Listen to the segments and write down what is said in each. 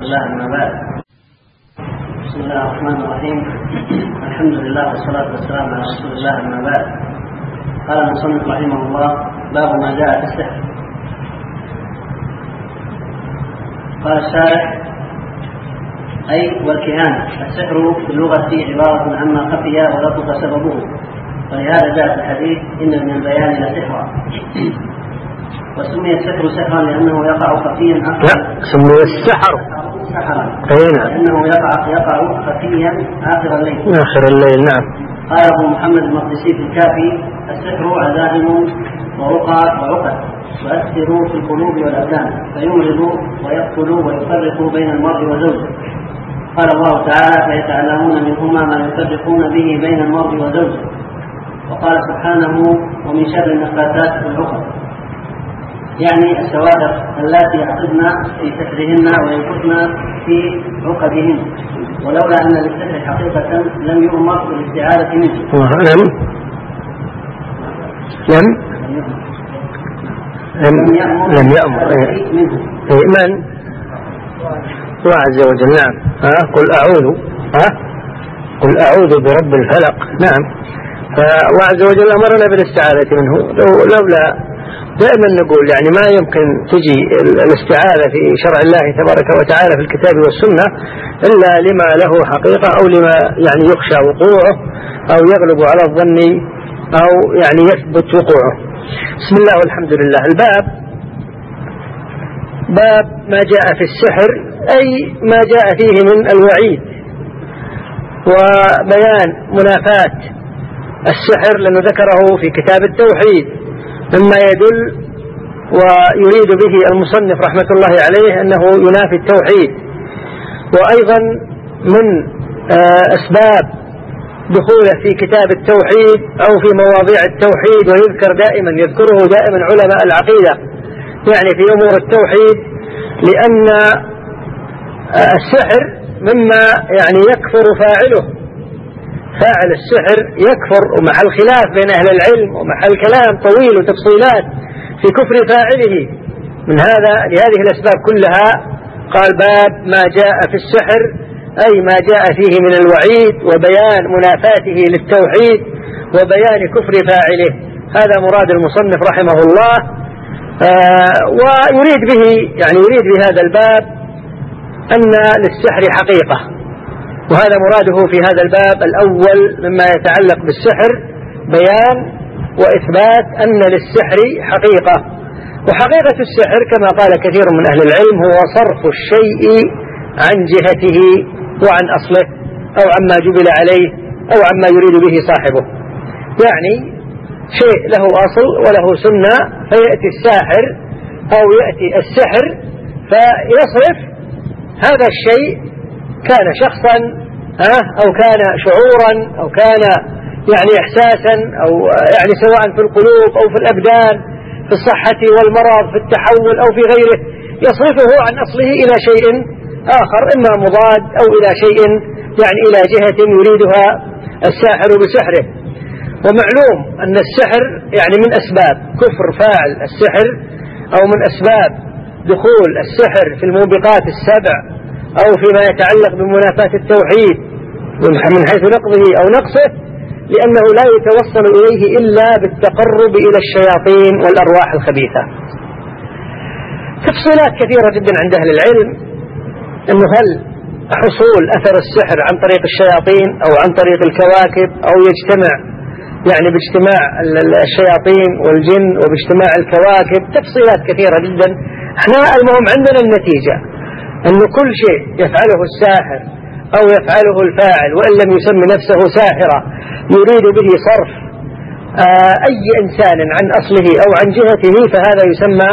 الله أما بعد. بسم الله الرحمن الرحيم. الحمد لله والصلاة والسلام على رسول الله أما بعد. قال المصنف رحمه الله: باب ما جاء في السحر. قال الشارح: أي والكهانة. السحر في اللغة عبارة عما خفي ولطف سببه، ولهذا جاء في الحديث: إن من البيان لسحرا. وسمي السحر سحرا لأنه يقع خفيا سمي السحر سحرا لأنه يقع خفيا آخر الليل. نعم. قال أبو محمد المقدسي في الكافي: السحر عزائم ورقى وعقد ويؤثر في القلوب والأبدان، فيمرض ويقتل ويفرق بين المرء وزوجه. قال الله تعالى: فيتعلمون منهما ما يفرقون به بين المرء وزوجه. وقال سبحانه: ومن شر النفاثات في العقد، يعني السوادق اللاتي يعقدن في سحرهن وينفثن في عقدهن، ولولا أن للسحر حقيقة لم يؤمر بالاستعاذة منه. لم يأمر منه. من الله عز وجل. نعم. قل أعوذ برب الفلق. نعم. فالله عز وجل أمرنا بالاستعاذة منه. لولا دائما نقول يعني ما يمكن تجي الاستعاذة في شرع الله تبارك وتعالى في الكتاب والسنة إلا لما له حقيقة أو لما يعني يخشى وقوعه أو يغلب على الظن أو يعني يثبت وقوعه. بسم الله والحمد لله. الباب باب ما جاء في السحر، أي ما جاء فيه من الوعيد وبيان منافاة السحر، لأنه ذكره في كتاب التوحيد مما يدل ويريد به المصنف رحمة الله عليه أنه ينافي التوحيد. وأيضا من أسباب دخوله في كتاب التوحيد أو في مواضيع التوحيد يذكره دائما علماء العقيدة يعني في أمور التوحيد، لأن السحر مما يعني يكفر فاعله. فاعل السحر يكفر، ومع الخلاف بين أهل العلم ومع الكلام طويل وتفصيلات في كفر فاعله. من لهذه الأسباب كلها قال: باب ما جاء في السحر، أي ما جاء فيه من الوعيد وبيان منافاته للتوحيد وبيان كفر فاعله. هذا مراد المصنف رحمه الله. ويريد بهذا الباب أن للسحر حقيقة، وهذا مراده في هذا الباب الأول مما يتعلق بالسحر، بيان وإثبات أن للسحر حقيقة. وحقيقة السحر كما قال كثير من أهل العلم هو صرف الشيء عن جهته وعن أصله أو عما جبل عليه أو عما يريد به صاحبه. يعني شيء له أصل وله سنة، فيأتي الساحر أو يأتي السحر فيصرف هذا الشيء، كان شخصا أو كان شعورا أو كان يعني إحساسا أو يعني سواء في القلوب أو في الأبدان، في الصحة والمرض، في التحول أو في غيره، يصرفه عن أصله إلى شيء آخر، إما مضاد أو إلى شيء يعني إلى جهة يريدها الساحر بسحره. ومعلوم أن السحر يعني من أسباب كفر فاعل السحر، أو من أسباب دخول السحر في الموبقات السبع، أو فيما يتعلق بمنافاة التوحيد من حيث نقضه أو نقصه، لأنه لا يتوصل إليه إلا بالتقرب إلى الشياطين والأرواح الخبيثة. تفصيلات كثيرة جدا عند أهل العلم أنه هل حصول أثر السحر عن طريق الشياطين أو عن طريق الكواكب، أو يجتمع يعني باجتماع الشياطين والجن وباجتماع الكواكب. تفصيلات كثيرة جدا. احنا المهم عندنا النتيجة أن كل شيء يفعله الساحر أو يفعله الفاعل وإن لم يسمي نفسه ساحرا يريد به صرف أي إنسان عن أصله أو عن جهته، فهذا يسمى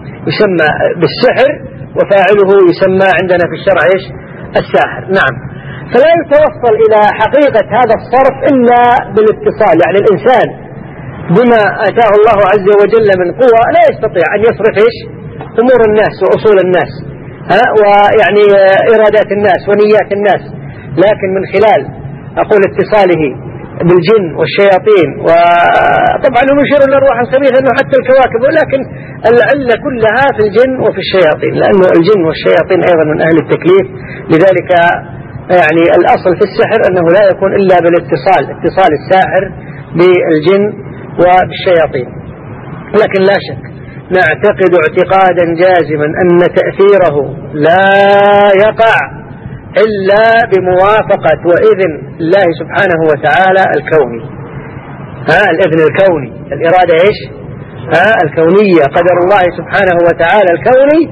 بالسحر، وفاعله يسمى عندنا في الشرع الساحر. نعم. فلا يتوصل إلى حقيقة هذا الصرف إلا بالاتصال. يعني الإنسان بما آتاه الله عز وجل من قوة لا يستطيع أن يصرف أمور الناس وأصول الناس ويعني إرادات الناس ونيات الناس، لكن من خلال اتصاله بالجن والشياطين، وطبعا هم يشيرون للأرواح الخبيثة أنه حتى الكواكب، ولكن العلة كلها في الجن وفي الشياطين، لأنه الجن والشياطين أيضا من أهل التكليف. لذلك يعني الأصل في السحر أنه لا يكون إلا بالاتصال، اتصال الساحر بالجن وبالشياطين. لكن لا شك نعتقد اعتقادا جازما أن تأثيره لا يقع إلا بموافقة وإذن الله سبحانه وتعالى الكوني. الإذن الكوني، الإرادة إيش؟ الكونية، قدر الله سبحانه وتعالى الكوني،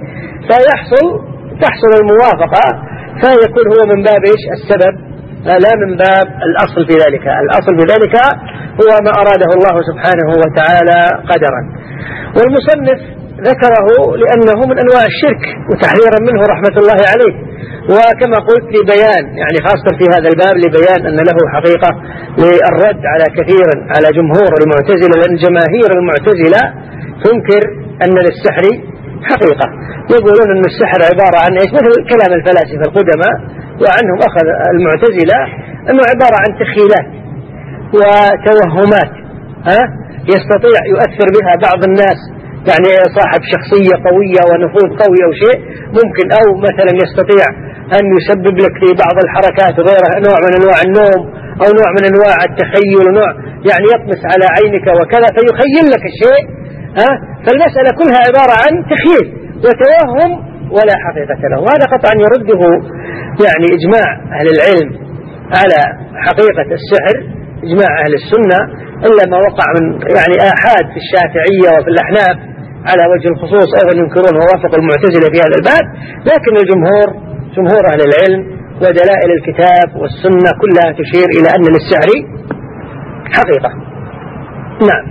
تحصل الموافقة، فيكون هو من باب إيش؟ السبب، لا من باب الأصل في ذلك. الأصل في ذلك هو ما أراده الله سبحانه وتعالى قدرا. والمصنف ذكره لأنه من أنواع الشرك وتحذيرا منه رحمة الله عليه، وكما قلت لبيان يعني خاصة في هذا الباب لبيان أن له حقيقة للرد على كثيرا على جمهور المعتزلة، لأن جماهير المعتزلة تنكر أن للسحر حقيقة، يقولون أن السحر عبارة عن إيش؟ مثل كلام الفلاسفة القدماء، وعنهم أخذ المعتزلة أنه عبارة عن تخيلات وتوهمات يستطيع يؤثر بها بعض الناس، يعني صاحب شخصية قوية ونفوذ قوي أو شيء ممكن، أو مثلا يستطيع أن يسبب لك في بعض الحركات وغيرها نوع من أنواع النوم أو نوع من أنواع التخيل، ونوع يعني يطمس على عينك وكذا فيخيل لك الشيء. فالمسألة كلها عبارة عن تخيل وتوهم ولا حقيقة له. وهذا قطعا يرده يعني إجماع أهل العلم على حقيقة السحر، إجماع أهل السنة، إلا ما وقع من يعني آحاد في الشافعية وفي الأحناف على وجه الخصوص أيضا ينكرون ووافق المعتزلة في هذا الباب. لكن جمهور أهل العلم ودلائل الكتاب والسنة كلها تشير إلى أن للسحر حقيقة. نعم.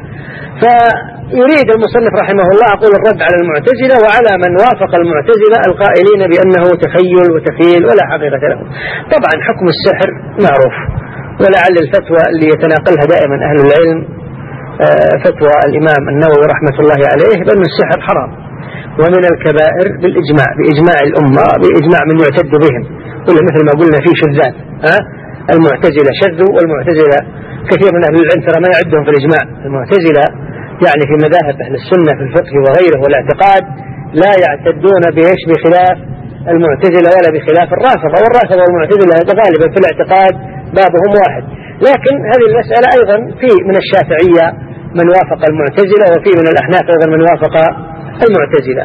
فيريد المصنف رحمه الله أقول الرد على المعتزلة وعلى من وافق المعتزلة القائلين بأنه تخيل وتخيل ولا حقيقة له. طبعا حكم السحر معروف، ولعل الفتوى اللي يتناقلها دائما أهل العلم فتوى الإمام النووي رحمة الله عليه بأن السحر حرام ومن الكبائر بإجماع الأمة، بإجماع من يعتد بهم، ولا مثل ما قلنا فيه شذات. المعتزلة شذوا، والمعتزلة كثير من أهل العلم ترى ما يعدهم في الإجماع. المعتزلة يعني في مذاهب أهل السنة في الفقه وغيره والاعتقاد لا يعتدون بخلاف المعتزلة ولا بخلاف الرافضة، والرافضة والمعتزلة غالبا في الاعتقاد بابهم واحد. لكن هذه المسألة أيضا في من الشافعية من وافق المعتزلة، وفي من الأحناف أيضا من وافق المعتزلة.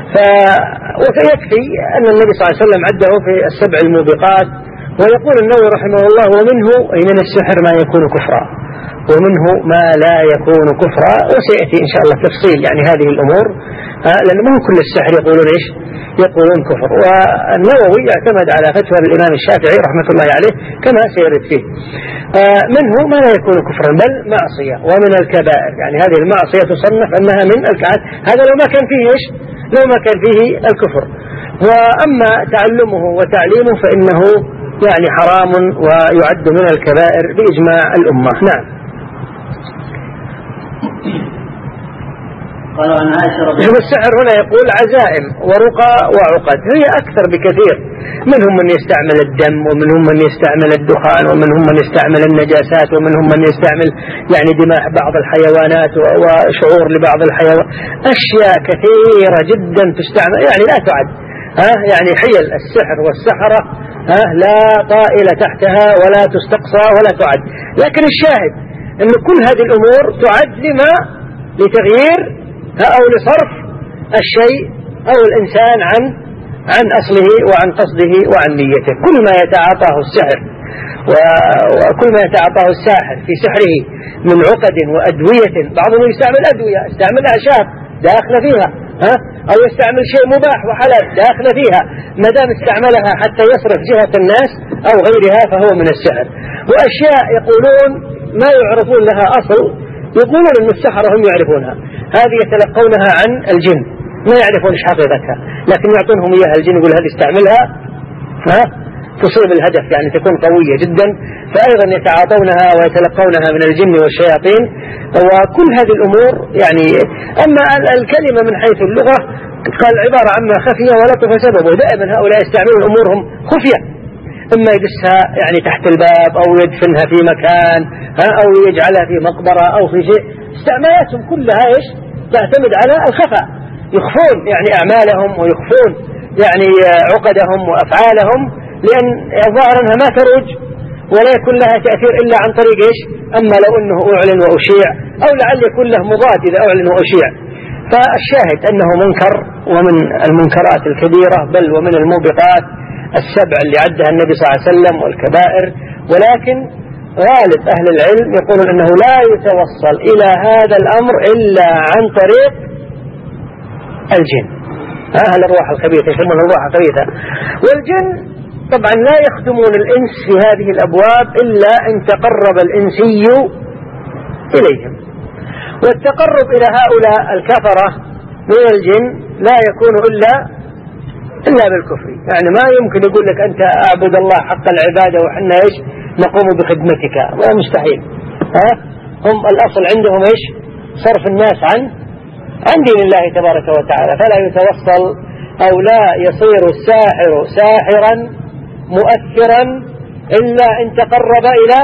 ويكفي أن النبي صلى الله عليه وسلم عده في السبع الموبقات. ويقول النووي رحمه الله ومنه أي من السحر ما يكون كفرا ومنه ما لا يكون كفرا، وسيأتي إن شاء الله تفصيل يعني هذه الأمور، لأن ما هو كل السحر يقولون إيش؟ يقولون كفر. والنووي يعتمد على فتوى الإمام الشافعي رحمة الله عليه كما سيرد فيه. منه ما لا يكون كفرا بل معصية ومن الكبائر، يعني هذه المعصية تصنف أنها من الكبائر، هذا لو ما كان فيه إيش؟ لو ما كان فيه الكفر. وأما تعلمه وتعليمه فإنه يعني حرام ويعد من الكبائر بإجماع الأمة. نعم. السحر هنا يقول عزائم ورقى وعقد، هي أكثر بكثير. منهم من يستعمل الدم، ومنهم من يستعمل الدخان، ومنهم من يستعمل النجاسات، ومنهم من يستعمل يعني دماء بعض الحيوانات وشعور لبعض الحيوانات، أشياء كثيرة جدا تستعمل يعني لا تعد. يعني حيل السحر والسحرة لا طائل تحتها ولا تستقصى ولا تعد. لكن الشاهد أن كل هذه الأمور تعد لتغيير أو لصرف الشيء أو الإنسان عن أصله وعن قصده وعن نيته. كل ما يتعاطاه السحر وكل ما يتعاطاه الساحر في سحره من عقد وأدوية، بعضهم يستعمل أدوية، يستعمل أعشاب داخل فيها، أو يستعمل شيء مباح وحلال داخل فيها، ما دام استعملها حتى يصرف جهة الناس أو غيرها فهو من السحر. وأشياء يقولون ما يعرفون لها أصل، يقولون أن السحرة هم يعرفونها، هذه يتلقونها عن الجن ما يعرفون إيش حقيقتها، لكن يعطونهم إياها الجن يقول هذه استعملها تصيب الهدف، يعني تكون قوية جدا، فأيضا يتعاطونها ويتلقونها من الجن والشياطين. وكل هذه الأمور يعني أما الكلمة من حيث اللغة قال عبارة عما خفية ولطف سببه، دائما هؤلاء يستعملون أمورهم خفية، إما يدسها يعني تحت الباب أو يدفنها في مكان أو يجعلها في مقبرة أو في شيء. استعمالاتهم كلها إيش؟ تعتمد على الخفاء، يخفون يعني أعمالهم ويخفون يعني عقدهم وأفعالهم، لأن الظاهر أنها ما تروج ولا يكون لها تأثير إلا عن طريق إيش؟ أما لو أنه أعلن وأشيع، أو لعل يكون له مضاد إذا أعلن وأشيع. فالشاهد أنه منكر ومن المنكرات الكبيرة، بل ومن الموبقات السبع اللي عدها النبي صلى الله عليه وسلم والكبائر. ولكن غالب أهل العلم يقولون أنه لا يتوصل إلى هذا الأمر إلا عن طريق الجن، أهل الروح الخبيثة يسمون الروح الخبيثة. والجن طبعا لا يخدمون الإنس في هذه الأبواب إلا إن تقرب الإنسي إليهم، والتقرب إلى هؤلاء الكفرة من الجن لا يكون إلا بالكفر. يعني ما يمكن يقول لك أنت أعبد الله حق العبادة وحنا إيش نقوم بخدمتك، مستحيل. هم الأصل عندهم إيش؟ صرف الناس عن دين الله تبارك وتعالى. فلا يتوصل أو لا يصير الساحر ساحرا مؤثرا إلا إن تقرب إلى،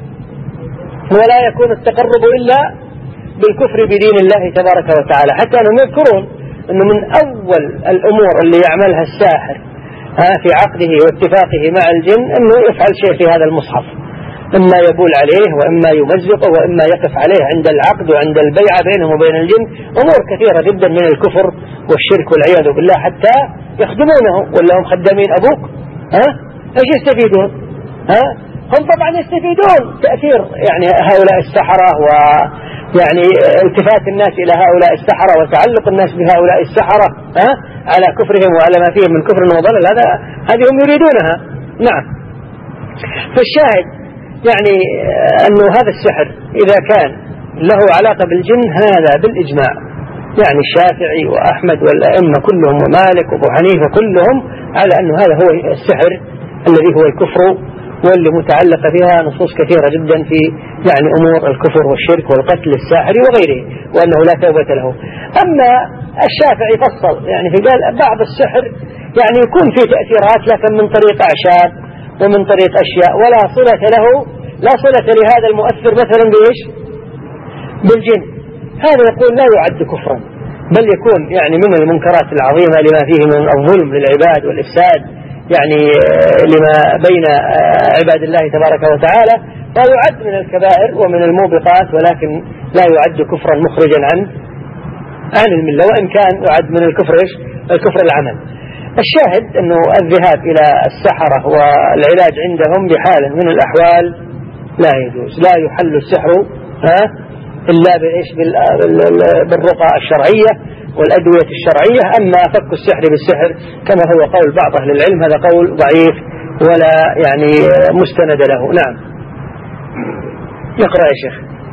ولا يكون التقرب إلا بالكفر بدين الله تبارك وتعالى. حتى أنهم يذكرون أنه من أول الأمور اللي يعملها الساحر في عقده واتفاقه مع الجن أنه يفعل شيء في هذا المصحف، إما يبول عليه وإما يمزقه وإما يقف عليه عند العقد وعند البيعة بينهم وبين الجن. أمور كثيرة جدا من الكفر والشرك والعياذ بالله، حتى يخدمونه. ولا هم خدامين أبوك؟ ايش يستفيدون؟ هم طبعا يستفيدون تأثير يعني هؤلاء السحرة، ويعني التفات الناس إلى هؤلاء السحرة وتعلق الناس بهؤلاء السحرة على كفرهم وعلى ما فيهم من كفر وضلال. هذه هم يريدونها. نعم. فالشاهد يعني أنه هذا السحر إذا كان له علاقة بالجن هذا بالإجماع، يعني الشافعي وأحمد والأئمة كلهم ومالك وأبو حنيفة كلهم على أنه هذا هو السحر الذي هو الكفر، واللي متعلق فيها نصوص كثيرة جدا في يعني أمور الكفر والشرك والقتل الساحر وغيره، وأنه لا توبة له. أما الشافعي فصل يعني في قال بعض السحر يعني يكون فيه تأثيرات لكن من طريق أعشاب ومن طريق أشياء ولا صلة له، لا صلة لهذا المؤثر مثلا بإيش؟ بالجن. هذا يقول لا يعد كفرا، بل يكون يعني من المنكرات العظيمة لما فيه من الظلم للعباد والإفساد يعني لما بين عباد الله تبارك وتعالى. فيعد من الكبائر ومن الموبقات، ولكن لا يعد كفرا مخرجا عن الملة، وإن كان يعد من الكفر إيش؟ الكفر العمل. الشاهد أنه الذهاب إلى السحرة والعلاج عندهم بحال من الأحوال لا يجوز. لا يحل السحر إلا بإيش؟ بالرقى الشرعية والأدوية الشرعية. أما فك السحر بالسحر كما هو قول بعض أهل العلم هذا قول ضعيف ولا يعني مستند له. نعم. يقرأ يا شيخ.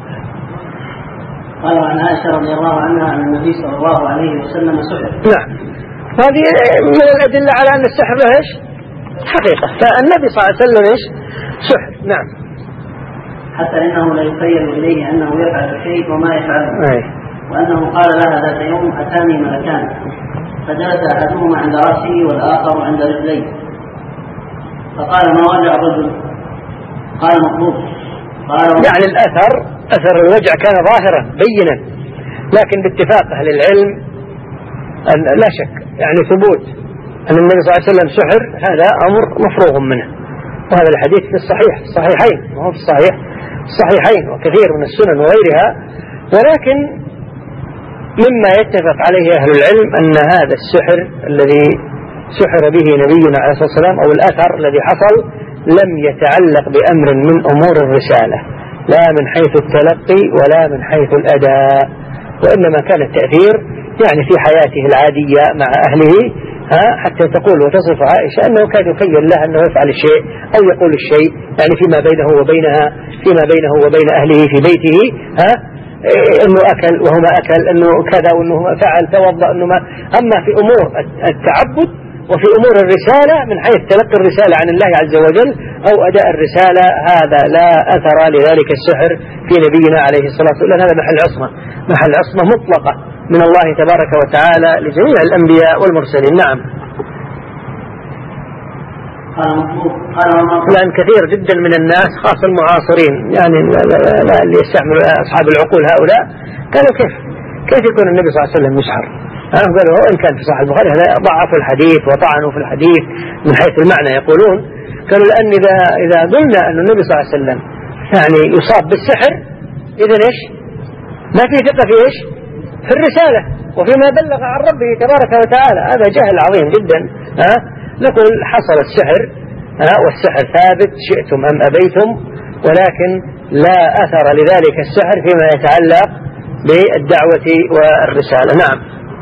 قال عن عائشة رضي الله عنها أن النبي صلى الله عليه وسلم سحر. نعم. هذه من الأدلة على أن السحر له إيش؟ حقيقة. فالنبي صلى الله عليه وسلم إيش؟ سحر. نعم. حتى إنه لا يخيل إليه أنه يفعل شيء وما يفعله. وأنه قال لها ذات يوم أتاني ملكان فجلس أحدهما عند رأسه والآخر عند رجليه، فقال ما وجع الرجل؟ قال مطلوب. يعني أثر الوجع كان ظاهرا بينا، لكن باتفاق أهل العلم لا شك يعني ثبوت أن النبي صلى الله عليه وسلم سحر هذا أمر مفروغ منه. وهذا الحديث في الصحيحين، وهو في الصحيحين وكثير من السنن وغيرها. ولكن مما يتفق عليه أهل العلم أن هذا السحر الذي سحر به نبينا عليه الصلاة والسلام أو الأثر الذي حصل لم يتعلق بأمر من أمور الرسالة، لا من حيث التلقي ولا من حيث الأداء، وإنما كان التأثير يعني في حياته العادية مع أهله. حتى تقول وتصف عائشة أنه كان يخيل لها أنه يفعل الشيء أو يقول الشيء يعني فيما بينه وبينها، فيما بينه وبين أهله في بيته، أنه أكل وهو ما أكل، أنه كذا وأنه فعل توضأ، أنه ما. أما في أمور التعبد وفي أمور الرسالة من حيث تلقي الرسالة عن الله عز وجل أو أداء الرسالة هذا لا أثر لذلك السحر في نبينا عليه الصلاة والسلام. هذا محل عصمة مطلقة من الله تبارك وتعالى لجميع الأنبياء والمرسلين. نعم. لأن كثير جدا من الناس خاصة المعاصرين يعني لا اللي يستعمل أصحاب العقول هؤلاء قالوا كيف يكون النبي صلى الله عليه وسلم يسحر؟ قالوا إن كان في صحيح البخاري ضعفوا الحديث وطعنوا في الحديث من حيث المعنى. يقولون قالوا لأن إذا قلنا أن النبي صلى الله عليه وسلم يعني يصاب بالسحر إذن إيش ما في ثقة في إيش في الرسالة وفيما بلغ عن ربه تبارك وتعالى. هذا جهل عظيم جدا. نقول حصل السحر والسحر ثابت شئتم أم أبيتم، ولكن لا أثر لذلك السحر فيما يتعلق بالدعوة والرسالة. نعم.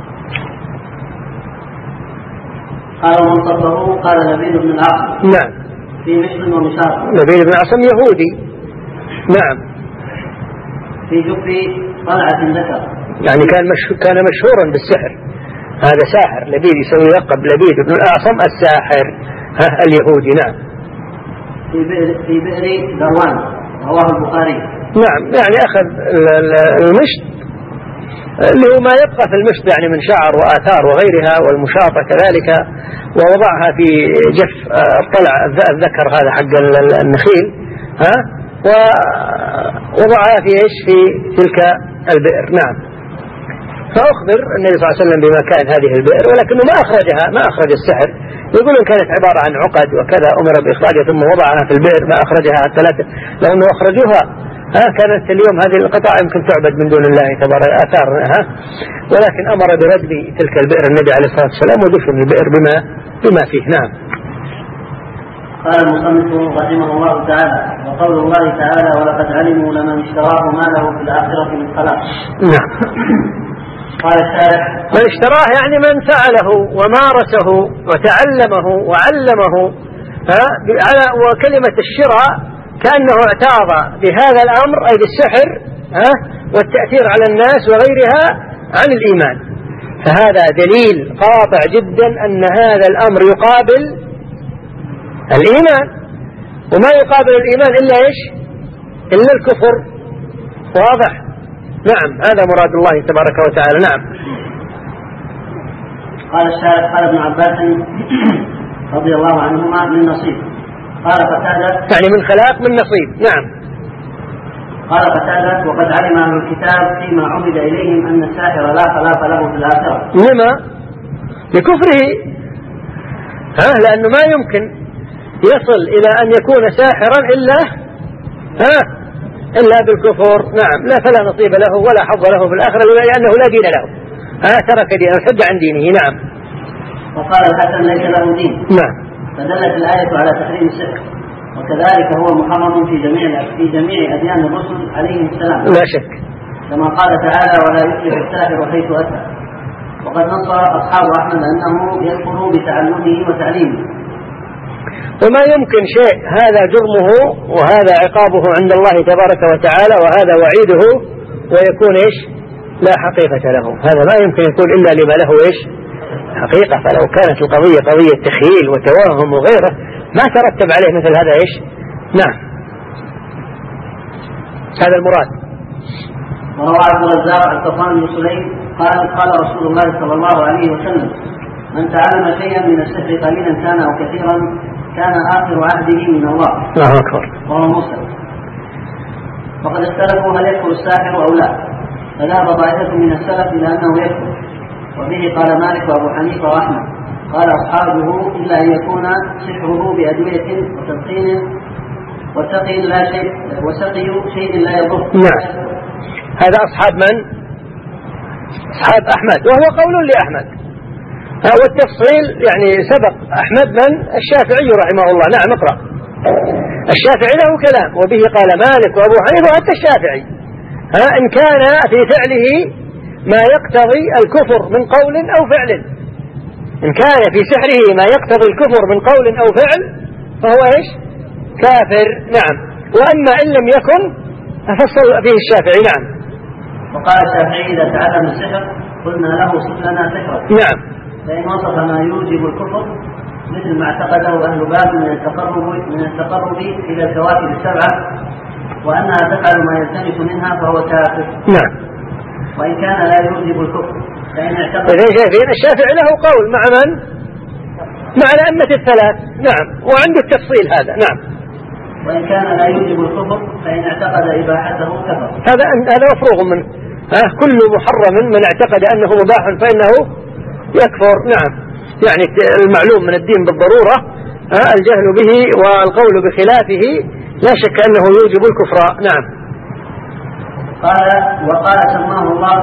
قال منتصره قال نبيل بن العاصم نعم في مشر ومشار. نبيل بن العاصم يهودي. نعم. في جب طلعة ذكر يعني كان مشهورا بالسحر. هذا ساحر لبيد يسوي لقب لبيد بن الأعصم الساحر اليهودي. نعم. في بئر ذروان رواه البخاري. نعم يعني أخذ المشط اللي هو ما يبقى في المشط يعني من شعر وآثار وغيرها والمشاطة كذلك ووضعها في جف طلع الذكر هذا حق النخيل ووضعها في إيش في تلك البئر. نعم. فأخبر النبي صلى الله عليه وسلم بمكان هذه البئر ولكنه ما أخرج السحر. يقولون كانت عبارة عن عقد وكذا أمر بإخراجها ثم وضعها في البئر ما أخرجها حتى لو أنه أخرجوها كانت اليوم هذه القطع يمكن تعبد من دون الله تبارك آثار ولكن أمر بردم تلك البئر النبي عليه الصلاة والسلام ودفن البئر بما فيه. نعم. قال المصنف رحمه الله تعالى وقول الله تعالى ولقد علموا لمن اشتراه ما له في الآخرة من خلاق. نعم. قال الشارح من اشتراه يعني من فعله ومارسه وتعلمه وعلمه وكلمة الشراء كأنه اعتاض بهذا الأمر أي بالسحر والتأثير على الناس وغيرها عن الإيمان. فهذا دليل قاطع جدا أن هذا الأمر يقابل الإيمان وما يقابل الإيمان إلا إيش إلا الكفر. واضح. نعم. هذا مراد الله تبارك وتعالى. نعم. قال الشارح قال ابن عباس رضي الله عنهما من نصيب. قال قتادة يعني من خلاق من نصيب. نعم. قال قتادة وقد علم أهل الكتاب فيما عبد إليهم أن الساحر لا خلاق له في الآخرة. لما؟ لكفره. لأنه ما يمكن يصل إلى أن يكون ساحرا إلا بالكفر. نعم. لا فلا نصيب له ولا حظ له في الآخرة لأنه لا دين له. ترك دينه حج عن دينه. نعم. وقال الحسن ليس له دين. نعم. فدلت الآية على تحريم السحر وكذلك هو محرم في جميع أديان الرسل عليهم السلام لا شك كما قال تعالى ولا يفلح الساحر حيث أتى. وقد نص أصحاب أحمد أنه يكفر بتعلمه وتعليمه. وما يمكن شيء هذا جرمه وهذا عقابه عند الله تبارك وتعالى وهذا وعيده ويكون إيش لا حقيقة له. هذا ما يمكن يكون إلا لما له إيش حقيقة. فلو كانت القضية قضية تخيل وتوهم وغيره ما ترتب عليه مثل هذا إيش. نعم. هذا المراد. وروى عبد الرزاق عن صفوان بن سليم قال رسول الله صلى الله عليه وسلم من تعلم شيئا من السحر قليلا كان أو كثيرا كان آخر عهده من الله. الله أكبر. وهو مسلم. وقد اختلفوا هل يكفر الساحر أو لا فذهب طائفة من السلف إلى أنه يكفر وبه قال مالك وأبو حنيفة وأحمد. قال أصحابه إلا أن يكون سحره بأدوية وتلقين وسقي شيء لا يضر. نعم. هذا أصحاب من؟ أصحاب أحمد وهو قول لأحمد. والتفصيل يعني سبق أحمد من الشافعي رحمه الله. نعم. اقرأ. الشافعي له كلام وبه قال مالك وأبو حنيفة وحتى الشافعي إن كان في فعله ما يقتضي الكفر من قول أو فعل. إن كان في سحره ما يقتضي الكفر من قول أو فعل فهو إيش كافر. نعم. وأما إن لم يكن فصل فيه الشافعي. نعم. وقال الشافعي إذا تعلم السحر قلنا له صف لنا سحرا. نعم. فإن وصف ما يوجب الكفر مثل ما اعتقده أهل باب من التقرب إلى الكواكب السبعة وأنها تفعل ما يلتمس منها فهو كافر. نعم. وإن كان لا يوجب الكفر فإن اعتقد الشافعي له قول مع من؟ مع الأئمة الثلاث. نعم، وعنده التفصيل هذا. نعم. وإن كان لا يوجب الكفر فإن اعتقد إباحته كفر. هذا مفروغ منه. كل محرم من اعتقد أنه مباح فإنه يكفر. نعم، يعني المعلوم من الدين بالضرورة الجهل به والقول بخلافه لا شك أنه يوجب الكفر. نعم. وقال سماه الله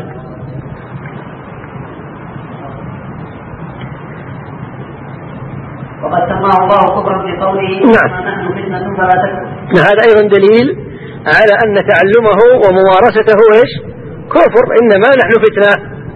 وقد سماه الله كفرا في قوله نعم. نحن فتنة فلا تكفر. هذا أيضا دليل على أن تعلمه وممارسته كفر. إنما نحن فتنة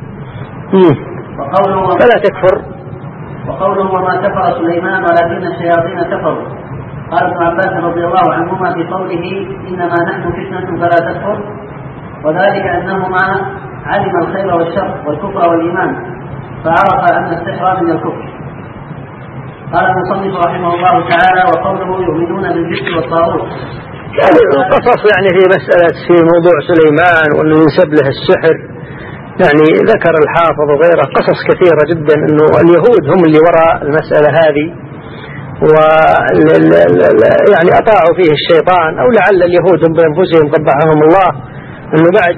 فلا تكفر. وقوله وما كفر سليمان ولكن الشياطين كفروا. قال ابن عباس رضي الله عنهما في قوله إنما نحن فتنة فلا تكفر، وذلك أنهما علم الخير والشر والكفر والإيمان فعرف أن السحر من الكفر. قال المصنف رحمه الله تعالى وقوله يؤمنون بالجبت والطاغوت. القصص يعني في موضوع سليمان وأنه ينسب له السحر، يعني ذكر الحافظ وغيره قصص كثيرة جدا أنه اليهود هم اللي وراء المسألة هذه، يعني أطاعوا فيه الشيطان، أو لعل اليهود هم بأنفسهم قبحهم الله أنه بعد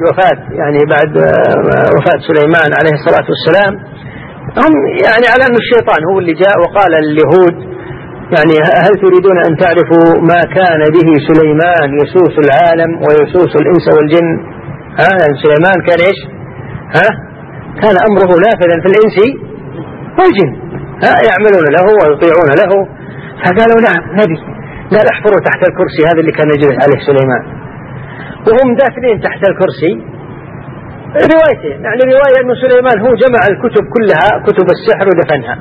وفاة سليمان عليه الصلاة والسلام هم يعني على أن الشيطان هو اللي جاء وقال لليهود يعني هل تريدون أن تعرفوا ما كان به سليمان يسوس العالم ويسوس الإنس والجن. سليمان كان إيش؟ كان أمره نافذا في الإنس والجن، يعملون له ويطيعون له. فقالوا نعم نبي. قال احفروا تحت الكرسي هذا اللي كان يجلس عليه سليمان، وهم داخلين تحت الكرسي. روايتين، يعني رواية أن سليمان هو جمع الكتب كلها كتب السحر ودفنها،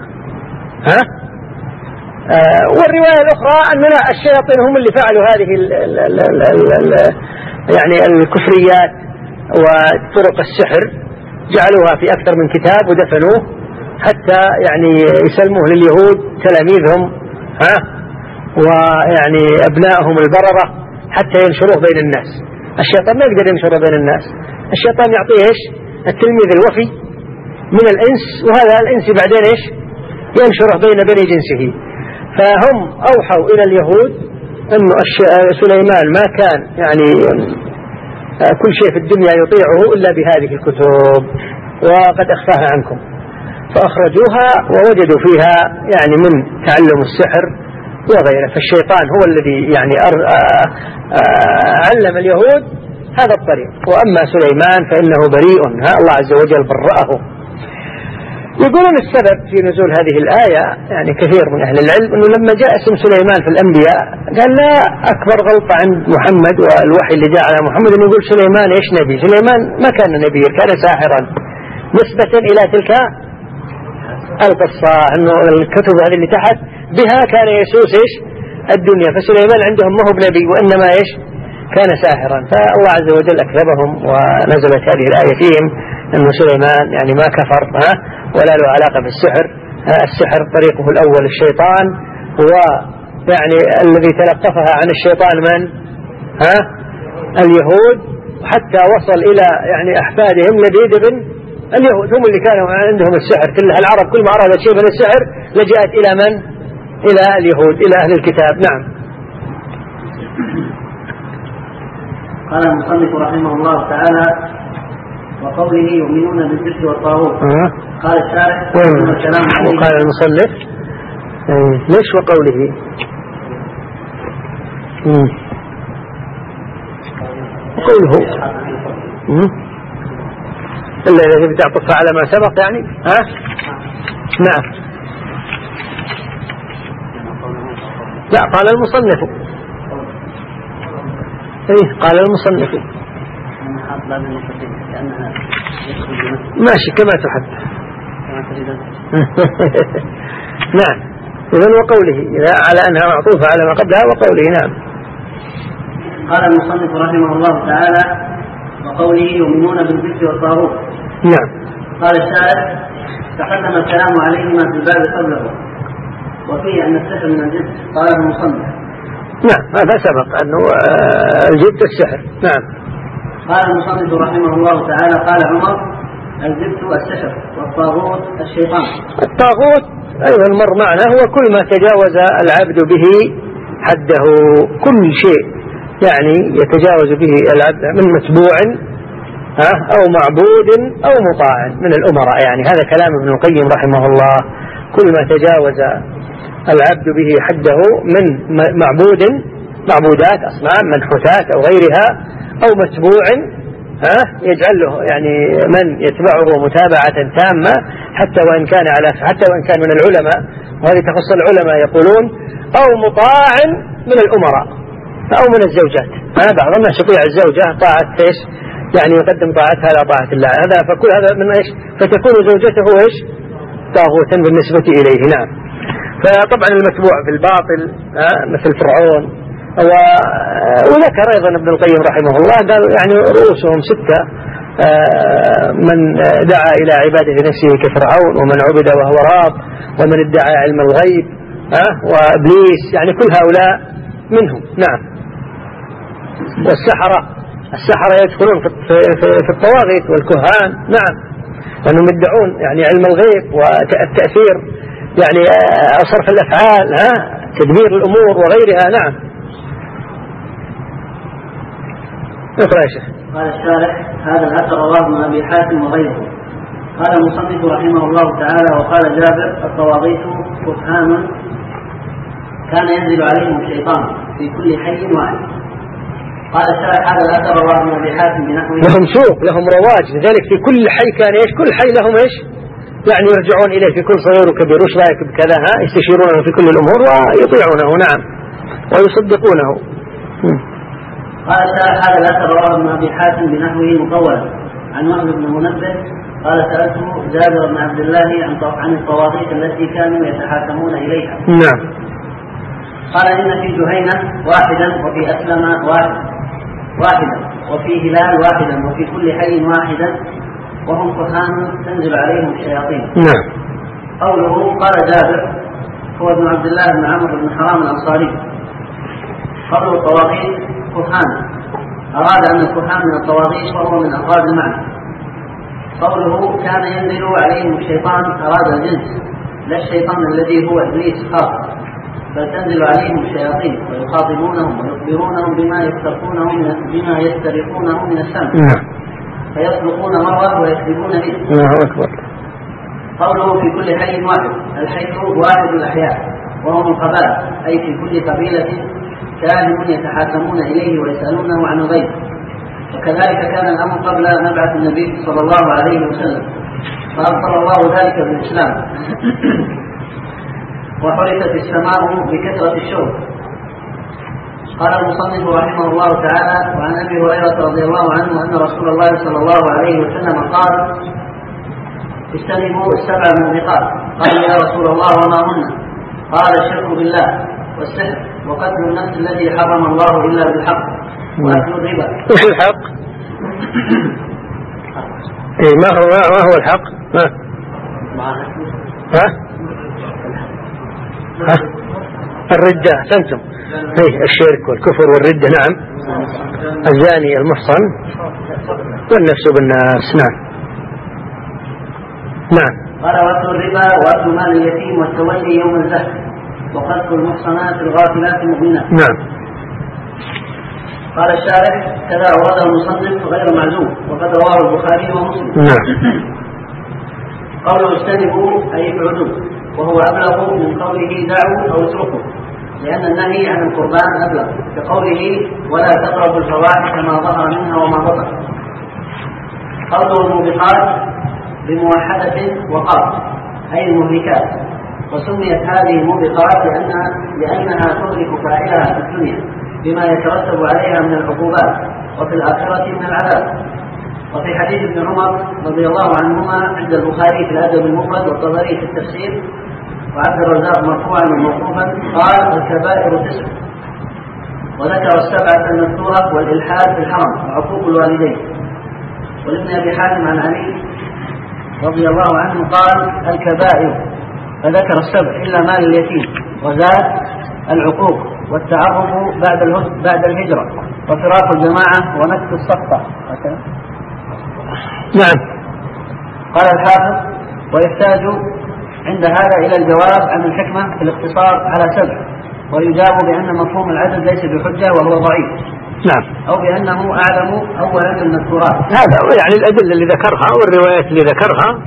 والرواية الأخرى أن لا الشياطين هم اللي فعلوا هذه يعني الكفريات وطرق السحر، جعلوها في أكثر من كتاب ودفنوه حتى يعني يسلموه لليهود تلاميذهم ويعني أبنائهم البررة حتى ينشروه بين الناس. الشيطان ما يقدر ينشره بين الناس، الشيطان يعطيه إيش؟ التلميذ الوفي من الإنس، وهذا الإنس بعدين إيش؟ ينشره بين بني جنسه. فهم أوحوا إلى اليهود أن سليمان ما كان يعني كل شيء في الدنيا يطيعه إلا بهذه الكتب وقد أخفاها عنكم، فأخرجوها ووجدوا فيها يعني من تعلم السحر وغيره. فالشيطان هو الذي يعني علم اليهود هذا الطريق، وأما سليمان فإنه بريء، الله عز وجل برأه. يقولون السبب في نزول هذه الآية يعني كثير من أهل العلم أنه لما جاء اسم سليمان في الأنبياء قال لا أكبر غلطة عند محمد والوحي اللي جاء على محمد أن يقول سليمان إيش نبي. سليمان ما كان نبي، كان ساحرا، نسبة إلى تلك القصة أنه الكتب هذه اللي تحت بها كان يسوس إيش الدنيا. فسليمان عندهم ما هو بنبي وإنما إيش كان ساحرا. فالله عز وجل أكذبهم ونزلت هذه الآية فيهم أن سليمان يعني ما كفر ولا له علاقة بالسحر. السحر طريقه الأول الشيطان، ويعني الذي تلقفها عن الشيطان من اليهود، حتى وصل إلى يعني أحفادهم لبيد بن اليهود هم اللي كانوا عندهم السحر. كلها العرب كل ما أرادت شيء من السحر لجأت إلى من؟ إلى اليهود، إلى أهل الكتاب. نعم. قال المصنف رحمه الله تعالى وقوله يؤمنون بالجبت والطاغوت. قال الشارع وقال المصنف ليش وقوله وقوله إلا إذا بتعطف على ما سبق يعني نعم. لا قال المصنف قال المصنف ماشي كما تحب. نعم. إذن وقوله إذا على أنها معطوفة على ما قبلها وقوله. نعم. قال المصنف رحمه الله تعالى وقوله يؤمنون بالجبت والطاغوت. نعم. قال الشاعر تقدم الكلام عليهما في الباب قبله وفيه أن السحر من الجبت. قال المصنف نعم هذا سبق أنه الجبت السحر. نعم. قال المصنف رحمه الله تعالى قال عمر الجبت السحر، والطاغوت الشيطان. الطاغوت أيضا مر معنا هو كل ما تجاوز العبد به حده، كل شيء يعني يتجاوز به العبد من متبوع أو معبود أو مطاع من الأمراء. يعني هذا كلام ابن القيم رحمه الله، كل ما تجاوز العبد به حده من معبودات أصنام منحوتات أو غيرها أو متبوع يجعل له يعني من يتبعه متابعة تامة حتى وإن كان من العلماء، وهذه تخص العلماء يقولون، أو مطاع من الأمراء أو من الزوجات. بعض الناس يطيع الزوجة طاعة إيش؟ يعني يقدم طاعتها على طاعة الله، هذا فكل هذا من إيش؟ فتكون زوجته إيش؟ طاغوتا بالنسبة إليه. نعم. فطبعا المتبوع في الباطل مثل فرعون. وذكر أيضا ابن القيم رحمه الله قال يعني رؤوسهم 6 من دعا إلى عبادة نفسه كفرعون، ومن عبد وهو راض، ومن ادعى علم الغيب وإبليس، يعني كل هؤلاء منهم. نعم. والسحرة يدخلون في الطواغيت والكهان. نعم، لأنهم يدعون يعني علم الغيب والتأثير، يعني صرف الأفعال، تدبير الأمور وغيرها. نعم. اقرأ يا شيخ. قال الشارح: هذا الأثر رواه ابن أبي حاتم وغيره. قال المصنف رحمه الله تعالى: وقال جابر: الطواغيت كهان كان ينزل عليهم الشيطان في كل حي واحد. قال الشارح: هذا الأثر رواه ابن أبي حاتم بنحوه. لهم سوق، لهم رواج، لذلك في كل حي كان ايش؟ كل حي لهم ايش؟ يعني يرجعون إليه في كل صغير وكبير، وش رأيك بكذا؟ يستشيرونه في كل الأمور ويطيعونه. نعم، ويصدقونه. قال الشارح: هذا الأثر رواه ابن أبي حاتم بنحوه مطولا عن وهب بن منبه قال: سألته جابر بن عبد الله عن الطواغيت التي كانوا يتحاكمون إليها. نعم. قال: إن في جهينة واحدا، وفي أسلم واحدا، وفي هلال واحدا، وفي كل حي واحدا، وهم كهان تنزل عليهم الشياطين. نعم. قوله قال جابر هو ابن عبد الله بن عمرو بن حرام الأنصاري. قوله الطواغيت كهان أراد أن الكهان من الطواغيت وهو من أفراد المعنى. قوله كان ينزل عليهم الشيطان أراد الجنس، لا الشيطان الذي هو إبليس خاص، بل تنزل عليهم الشياطين ويخاطبونهم ويخبرونهم بما يسترقونه من السمع، فيصدقون مرة ويكذبون به. قوله في كل حي واحد: الحي واحد الأحياء، وهم القبائل، أي في كل قبيلة كانوا يتحاكمون إليه ويسألونه عن الغيب. وكذلك كان الأمر قبل مبعث النبي صلى الله عليه وسلم، فأبطل الله ذلك بالإسلام وحرقت السماء بكثرة الشوك. قال المصنف رحمه الله تعالى: وعن أبي هريرة رضي الله عنه أن رسول الله صلى الله عليه وسلم قال: اجتنبوا 7 موبقات. قال: يا رسول الله وما هن؟ قال: الشرك بالله، والسحر، وقتل النفس الذي حرم الله إلا بالحق، وأكل الربا. وش الحق؟ ما هو الحق؟ الردة. أحسنتم. الشرك والكفر والردة. نعم. الزاني المحصن والنفس بالنفس. نعم. نعم. قال: وأكل الربا، وأكل مال اليتيم، والتولي يوم الزحف، وقذف المحصنات الغافلات المؤمنات. نعم. قال الشارح: كذا أورده المصنف غير معزوم، وقد رواه البخاري ومسلم. نعم. قوله اجتنبوا أي ابعدوا، وهو أبلغ من قوله دعوا أو اتركوا، لأن النهي عن القربان أبلغ، كقوله ولا تقربوا الفواحش ما ظهر منها وما بطن. قوله الموبقات بموحدة وقاف أي المهلكات، وسميت هذه موبقات لأنها تهلك فاعلها في الدنيا بما يترتب عليها من العقوبات، وفي الآخرة من العذاب. وفي حديث ابن عمر رضي الله عنهما عند البخاري في الأدب المفرد والطبري في التفسير وعبد الرزاق مرفوعا وموقوفا قال: الكبائر 9. وذكر 7 المذكورة والإلحاد في الحرم وعقوق الوالدين. ولابن أبي حاتم عن علي رضي الله عنه قال: الكبائر، فذكر 7 إلا مال اليتيم، وزاد العقوق، والتعرف بعد الهجرة، وفراق الجماعة، ونكت الصفقة. نعم. قال الحافظ: ويحتاج عند هذا إلى الجواب عن الحكمة في الاقتصار على 7، ويجاب بأن مفهوم العدد ليس بحجة وهو ضعيف. نعم. أو بأنه أعلم أولا بالمذكورات. هذا يعني الأدلة اللي ذكرها والروايات اللي ذكرها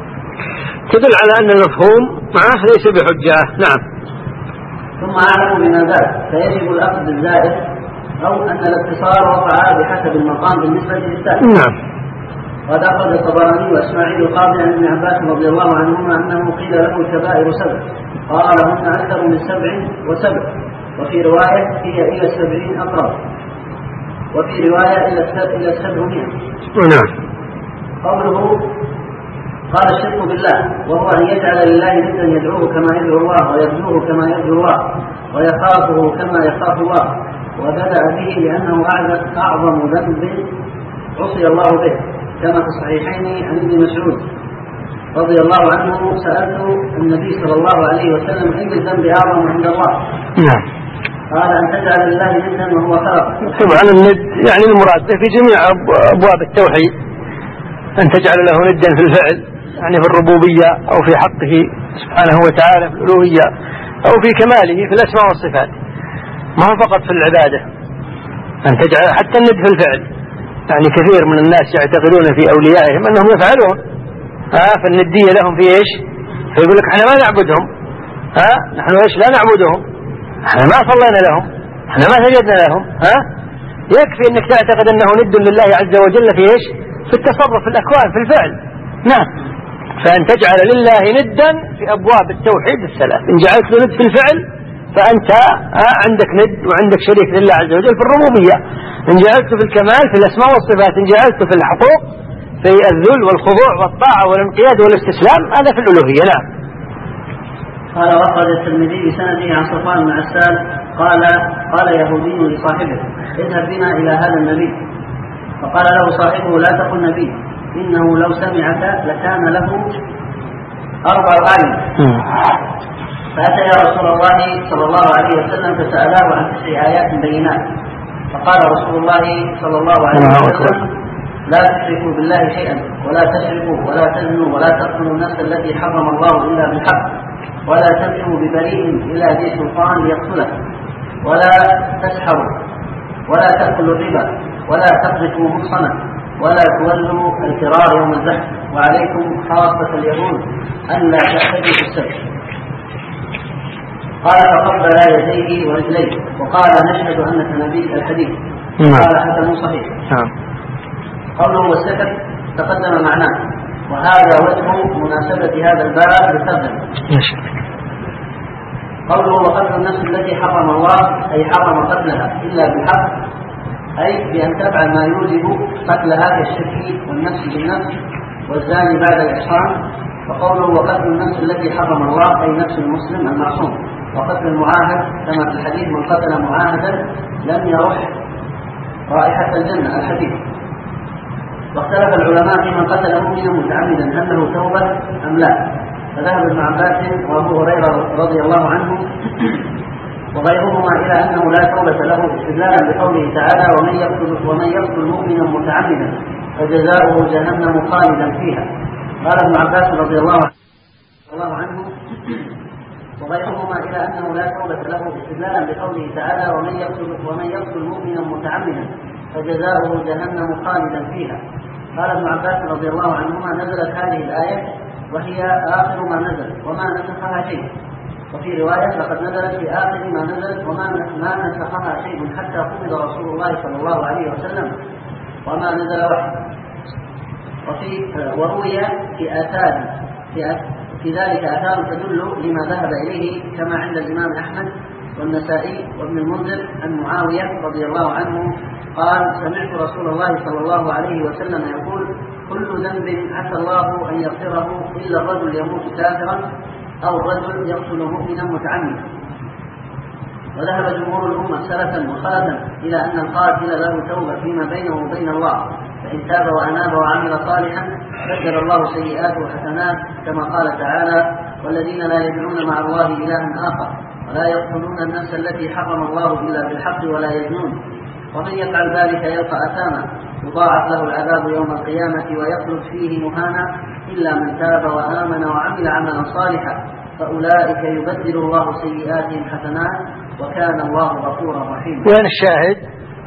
تدل على أن المفهوم معه ليس بحجة. نعم. ثم أعلم من ذلك فيجب الأخذ بالزائد، أو أن الاقتصار وقع بحسب المقام بالنسبة للسائل. نعم. وقد أخرج الطبراني وإسماعيل القاضي عن ابن عباس رضي الله عنهما أنه قيل له الكبائر 7 قال هن أكثر من 7 و7، وفي رواية هي إلى 70 أقرب، وفي رواية إلى 700. نعم. قوله قال الشرك بالله، وهو أن يجعل لله ندا يدعوه كما يدعو الله، ويرجوه كما يرجو الله، ويخافه كما يخاف الله، وبدأ به لأنه أعظم ذنب عصي الله به، كما في الصحيحين عن ابن مسعود رضي الله عنه: سألت النبي صلى الله عليه وسلم أي الذنب أعظم عند الله؟ نعم. قال أن تجعل لله ندا وهو خلق. طبعا الند يعني المراد في جميع أبواب التوحيد، أن تجعل له ندا في الفعل يعني في الربوبية أو في حقه سبحانه وتعالى في الألوهية أو في كماله في الأسماء والصفات، ما هو فقط في العبادة، أن تجعل حتى الند في الفعل. يعني كثير من الناس يعتقدون في أوليائهم أنهم يفعلون فالندية لهم في إيش؟ فيقول لك احنا ما نعبدهم، نحن إيش لا نعبدهم، احنا ما صلينا لهم، احنا ما سجدنا لهم. يكفي أنك تعتقد أنه ند لله عز وجل في إيش؟ في التصرف في الأكوان في الفعل. نعم. فأن تجعل لله ندا في أبواب التوحيد الثلاث، إن جعلت له ند في الفعل فأنت عندك ند وعندك شريك لله عز وجل في الربوبية، إن جعلته في الكمال في الأسماء والصفات، إن جعلته في الحقوق في الذل والخضوع والطاعة والانقياد والاستسلام، هذا في الألوهية. نعم. قال وأخرج الترمذي بسنده عن صفوان بن عسال قال يهودي لصاحبه: اذهب بنا إلى هذا النبي. فقال له صاحبه: لا تقل نبي، إنه لو سمعك لكان له 4 أعين. فأتى رسول الله صلى الله عليه وسلم فسأله عن 9 آيات بينات، فقال رسول الله صلى الله عليه وسلم: لا تشركوا بالله شيئا، ولا تسرقوا، ولا تزنوا، ولا تقتلوا النفس التي حرم الله إلا بالحق، ولا تمشوا ببريء إلا ذي سلطان ليقتله، ولا تسحروا، ولا تأكلوا الربا، ولا تقذفوا محصنا، ولا تولوا الفرار يوم الزحف، وعليكم خاصة اليهود ألا تعتدوا في السبت. قال فقبل يديه ورجليه وقال: نشهد أنك نبي. الحديث. قال حسن صحيح. قوله والسكت تقدم معناه، وهذا وجه مناسبة هذا الباب بالترجمة. قوله وقتل النفس التي حرم الله، أي حرم قتلها إلا بالحق، أي بأن تفعل ما يوجب قتلها كالشرك والنفس بالنفس والزاني بعد الإحصان. وقوله وقتل النفس التي حرم الله، أي نفس المسلم المعصوم، وقتل المعاهد كما في الحديث: من قتل معاهدا لم يرح رائحة الجنة. الحديث. واختلف العلماء في من قتل مؤمنا متعمدا هل له توبة أم لا، فذهب ابن عباس وأبو هريرة رضي الله عنه وغيرهما إلى أنه لا توبة له، استدلالا بقوله تعالى: ومن يقتل مؤمنا متعمدا فجزاؤه جهنم خالدا فيها. قال ابن عباس رضي الله عنه وغيرهما إلى أنه لا توبة له، استدلالا بقوله تعالى: ومن يقتل مؤمنا متعمدا فجزاؤه جهنم خالدا فيها. قال ابن عباس رضي الله عنهما: نزلت هذه الآية وهي آخر ما نزل وما نسخها شيء، وفي رواية: لقد نزلت في آخر ما نزل وما نسخها شيء حتى قبض رسول الله صلى الله عليه وسلم وما نزل وحي. وروي في ذلك آثار تدل لما ذهب إليه، كما عند الإمام أحمد والنسائي وابن المنذر عن معاوية رضي الله عنه قال: سمعت رسول الله صلى الله عليه وسلم يقول: كل ذنب عسى الله أن يغفره إلا الرجل يموت كافرا أو الرجل يقتل مؤمنا متعمدا. وذهب جمهور الأمة سلفا وخلفا إلى أن القاتل له توبة فيما بينه وبين الله، فإن تاب وأناب وعمل صالحا بدل الله سيئاته حسنات، كما قال تعالى: والذين لا يدعون مع الله إلها آخر، ولا يقتلون النفس التي حرم الله إلا بالحق، ولا يزنون، ومن يفعل ذلك يلقى أثاما. يضاعف له العذاب يوم القيامة ويخلد فيه مهانا إلا من تاب وآمن وعمل عملا صالحا فأولئك يبدل الله سيئاتهم حسنات وكان الله غفورا رحيما. وين الشاهد؟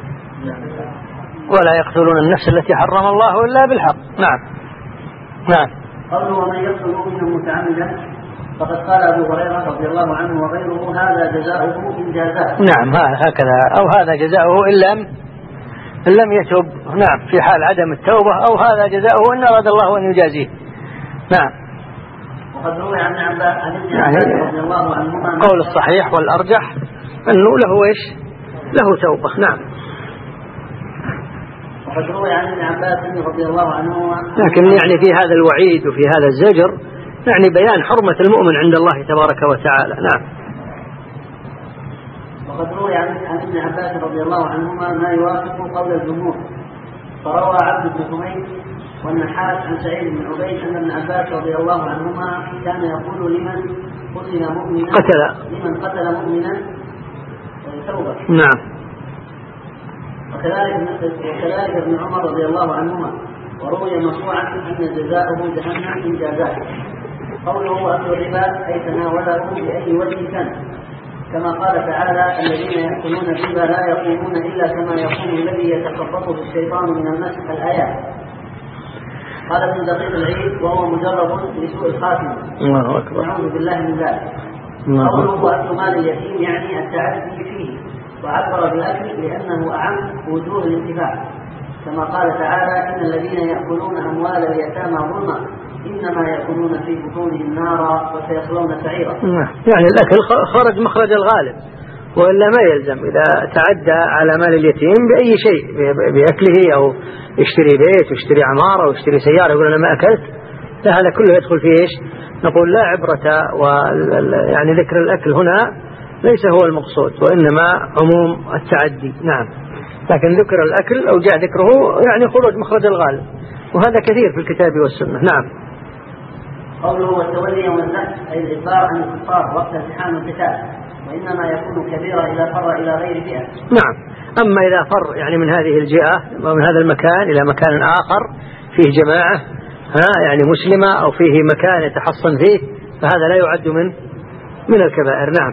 ولا يقتلون النفس التي حرم الله إلا بالحق. نعم. قوله ومن يقتل مؤمنا متعمدا فقد قال أبو هريرة رضي الله عنه وغيره هذا جزاؤه إن جازاه. نعم هكذا، أو هذا جزاؤه إن لم يتب. نعم، في حال عدم التوبة، أو هذا جزاؤه إن أراد الله أن يجازيه. نعم. وقد روي عن عباس رضي الله عنهما قول الصحيح والأرجح أنه له إيش؟ له توبة. نعم. وقد روي عن ابن عباس رضي الله عنهما، لكن يعني في هذا الوعيد وفي هذا الزجر يعني بيان حرمة المؤمن عند الله تبارك وتعالى. نعم. وقد روي عن ابن عباس رضي الله عنهما ما يوافق قول الجمهور. فروى عبد بن حميد والنحاس عن سعيد بن عبيد أن ابن عباس رضي الله عنهما كان يقول لمن قتل مؤمنا توبة. نعم. وكذلك ابن عمر رضي الله عنهما. وروي مرفوعا أن جزاؤه جهنم إن جازاه. قوله أكل الربا أي تناوله بأي وجه كان، كما قال تعالى الذين يأكلون الربا لا يقومون إلا كما يقوم الذي يتخبطه الشيطان من المس. الآيات. قال ابن دقيق العيد وهو مجرد لسوء الخاتمة. الله أكبر. نعوذ بالله من ذلك. قوله أكل مال اليتيم يعني التعدي فيه، وعبر بالأكل لأنه أعم وجوه الانتفاع، كما قال تعالى إن الذين يأكلون أموال اليتامى ظلما إنما يأكلون في بطونهم نارا وسيصلون سعيرا. يعني الأكل خرج مخرج الغالب، وإلا ما يلزم إذا تعدى على مال اليتيم بأي شيء، بأكله أو يشتري بيت ويشتري عمارة ويشتري سيارة يقول أنا ما أكلت، لا، هذا كله يدخل فيه إيش؟ نقول لا عبرة، يعني ذكر الأكل هنا ليس هو المقصود، وإنما عموم التعدي. نعم. لكن ذكر الأكل أو جاء ذكره يعني خروج مخرج الغالب، وهذا كثير في الكتاب والسنة. نعم. قوله والتولي يوم الزحف أي الإخبار عن الكفار وقت التحام القتال، وإنما يكون كبيرا إذا فر إلى غير فئة. نعم. أما إذا فر يعني من هذه الجهة ومن هذا المكان إلى مكان آخر فيه جماعة يعني مسلمة أو فيه مكان يتحصن فيه، فهذا لا يعد من الكبائر. نعم.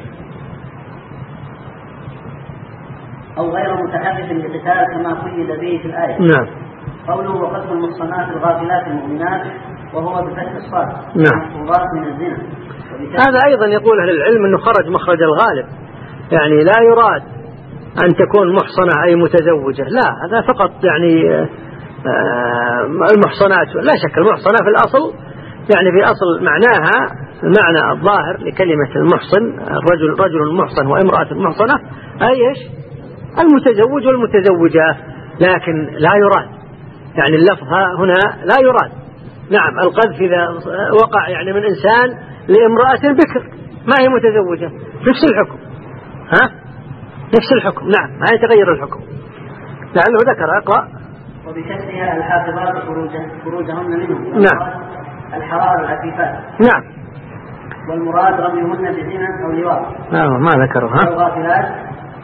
أو غير متحدث للقتال كما قيد به في الآية. نعم. قوله وقتل المحصنات الغافلات المؤمنات وهو بفتح الصاد. نعم. من الزنا. هذا أيضا يقول أهل العلم أنه خرج مخرج الغالب، يعني لا يراد أن تكون محصنة أي متزوجة، لا، هذا فقط يعني المحصنات، لا شك المحصنة في الأصل يعني في أصل معناها المعنى الظاهر لكلمة المحصن رجل محصن وامرأة محصنة أي إيش؟ المتزوج والمتزوجة، لكن لا يراد يعني اللفظ هنا لا يراد. نعم. القذف إذا وقع يعني من إنسان لامرأة بكر ما هي متزوجة نفس الحكم، نفس الحكم. نعم، ما يتغير الحكم لأنه ذكر. أقرأ. وبكسرها الحافظات فروجهن منهم. نعم. الحرائر العفيفات. نعم. والمراد رميهن بزنا أو لواط. ما ذكروا. الغافلات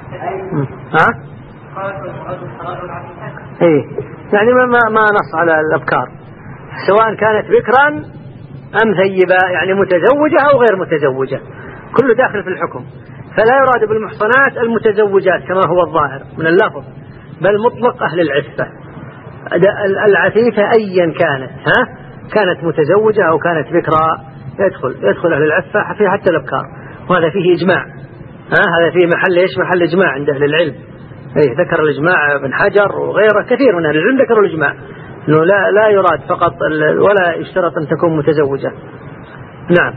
إيه، يعني ما نص على الأبكار سواء كانت بكرا أم ثيبة، يعني متزوجة أو غير متزوجة، كله داخل في الحكم. فلا يراد بالمحصنات المتزوجات كما هو الظاهر من اللفظ، بل مطلق أهل العفة العفيفة أيا كانت متزوجة أو كانت بكرا، يدخل أهل العفة في حتى الأبكار، وهذا فيه إجماع. هذا فيه محل إجماع عند أهل العلم. ذكر الإجماع ابن حجر وغيره كثير من أهل العلم ذكروا الإجماع أنه لا يراد فقط ولا يشترط أن تكون متزوجة. نعم.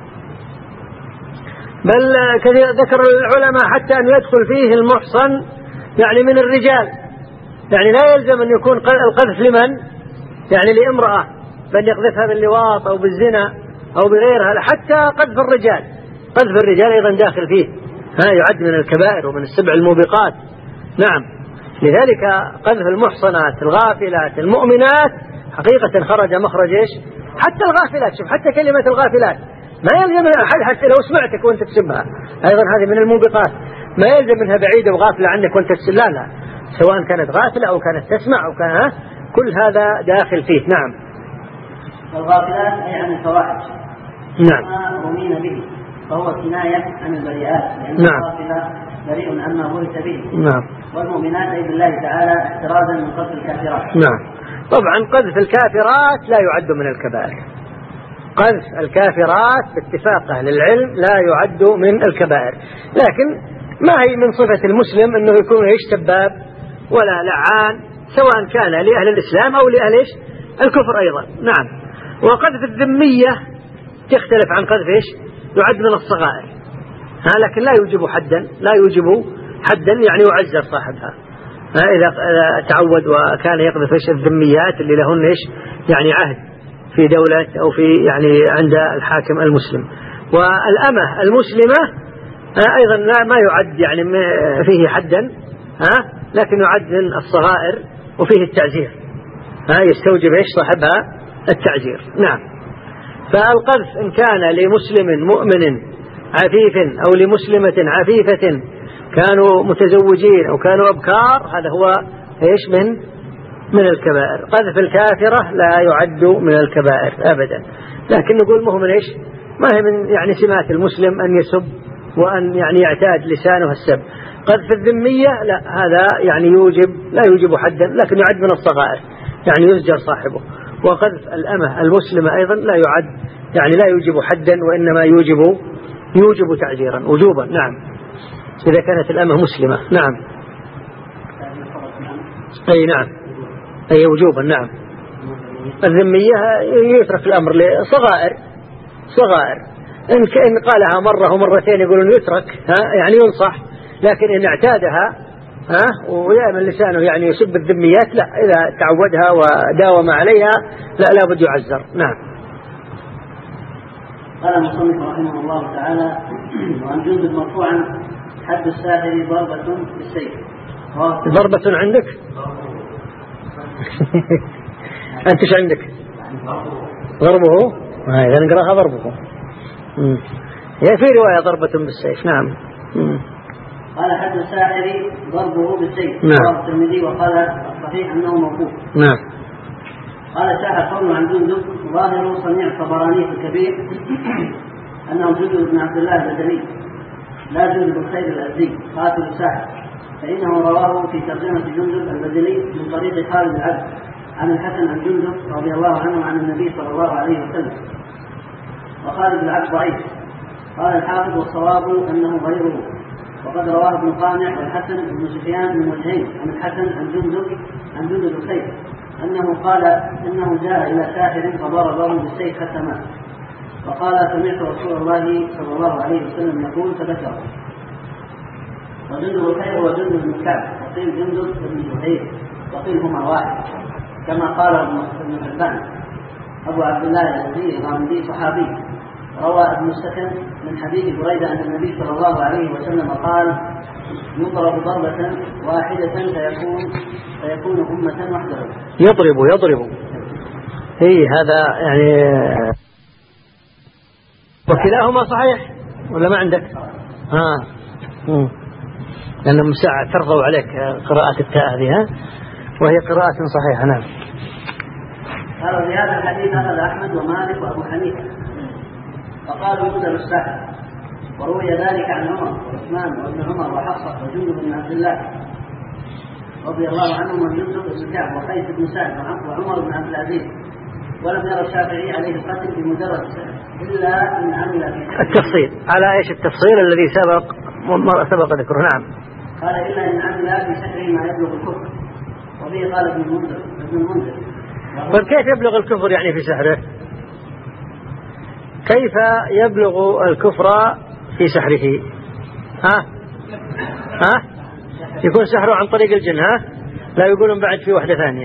بل كثير ذكر العلماء حتى أن يدخل فيه المحصن يعني من الرجال، يعني لا يلزم أن يكون القذف لمن؟ يعني لامرأة، بل يقذفها باللواط أو بالزنا أو بغيرها، حتى قذف الرجال أيضا داخل فيه، يعد من الكبائر ومن السبع الموبقات. نعم. لذلك قذف المحصنات الغافلات المؤمنات حقيقة خرج مخرج إيش؟ حتى الغافلات، شوف حتى كلمة الغافلات ما يلزم حتى لو سمعتك وانت تسمها، أيضا هذه من الموبقات، ما يلزم منها بعيدة وغافلة عنك وانت تسمها، لا، سواء كانت غافلة أو كانت تسمع أو كان كل هذا داخل فيه. نعم. الغافلات أي عن الفواحش. نعم. رمينا به فهو كناية عن البريئات لأن الغافلة بريء عما بهت به. نعم. والمؤمنات أي بالله تعالى احترازا من قذف الكافرات. نعم. طبعا قذف الكافرات لا يعد من الكبائر. قذف الكافرات باتفاق أهل العلم لا يعد من الكبائر، لكن ما هي من صفة المسلم أنه يكون سباب ولا لعان، سواء كان لأهل الإسلام أو لأهل الكفر أيضا. نعم. وقذف الذمية تختلف عن قذف يعد من الصغائر، لكن لا يوجب حدا، لا يوجب حدا يعني يعزر صاحبها إذا تعود وكان يقذف الذميات اللي لهن يعني عهد في دولة أو في يعني عند الحاكم المسلم. والأمة المسلمة أيضا ما يعد يعني فيه حدا، لكن يعد من الصغائر وفيه التعزير، يستوجب صاحبها التعزير. نعم. فالقذف إن كان لمسلم مؤمن عفيف أو لمسلمة عفيفة كانوا متزوجين أو كانوا أبكار، هذا هو من الكبائر. قذف الكافرة لا يعد من الكبائر أبدا، لكن نقول ما هي من يعني سمات المسلم أن يسب وأن يعني يعتاد لسانه السب. قذف الذمية لا، هذا يعني لا يوجب حدا، لكن يعد من الصغائر يعني يزجر صاحبه. وقذف الأمة المسلمة أيضا لا يعد يعني لا يوجب حدا، وإنما يوجب تعزيرا وجوبا. نعم. إذا كانت الأمة مسلمة. نعم. أي نعم، أي وجوبا. نعم. الذمية يترك الأمر لصغائر إن قالها مرة ومرتين يقولون يترك يعني ينصح، لكن إن اعتادها ويأمن لسانه يعني يسب الذميات لا، إذا تعودها وداوم عليها لا بد يعزر. نعم. قال المصنف رحمه الله تعالى: وعن جندب مرفوعا حد الساحر ضربة بالسيف. ضربة عندك؟ أنت ايش عندك؟ ضربه؟ إذا نقراها ضربه. هي في رواية ضربة بالسيف. نعم. قال حد الساحر ضربه بالسيف. نعم. الترمذي وقال الصحيح أنه موقوف. نعم. قال الساحر قول عن جندب ظاهر صنيع الطبراني في الكبير أنه جندب بن عبد الله البدري لا جندب الخير الأزدي قاتل الساحر، فإنه رواه في ترجمة جندب البدري من طريق خالد العبد عن الحسن عن جندب رضي الله عنه عن النبي صلى الله عليه وسلم. وخالد العبد ضعيف. قال الحافظ والصواب أنه غيره، وقد رواه ابن قانع والحسن بن سفيان من وجهين عن الحسن عن جندب الخير أنه قال إنه جاء إلى ساحر فضربه بالسيف حتى مات، وقال سمعت رسول الله صلى الله عليه وسلم يقول فذكره. وجندب الخير هو جندب بن كعب، وقيل جندب بن زهير، وقيل هما واحد، كما قال ابن حبان. أبو عبد الله الأزدي الغامدي صحابي، روى ابن السكن من حديث بريدة أن النبي صلى الله عليه وسلم قال: يضرب ضربة واحدة فيكون أمة وحده. يضرب هذا يعني وكلاهما صحيح ولا ما عندك؟ لأنهم ساعة ترضوا عليك قراءة التاء هذه، وهي قراءة صحيحة. نعم. قال في هذا الحديث أخذ أحمد ومالك وأبو حنيفة، فقالوا يقتل الساحر، وروي ذلك عن عمر وعثمان وابن عمر وحفصة وجندب بن عبد الله رضي الله عنهم وجندب بن كعب وقيس بن سعد وعمر بن عبد العزيز. ولم يرى الشافعي عليه القتل بمجرد السحر إلا إن عمل في التفصيل. على إيش التفصيل الذي سبق ذكره؟ نعم. قال إلا إن عمل في سحره ما يبلغ الكفر، وبه قال ابن المنذر. طيب كيف يبلغ الكفر يعني في سحره؟ كيف يبلغ الكفر في سحره؟ يكون سحره عن طريق الجن. لا يقولون بعد في واحدة ثانية.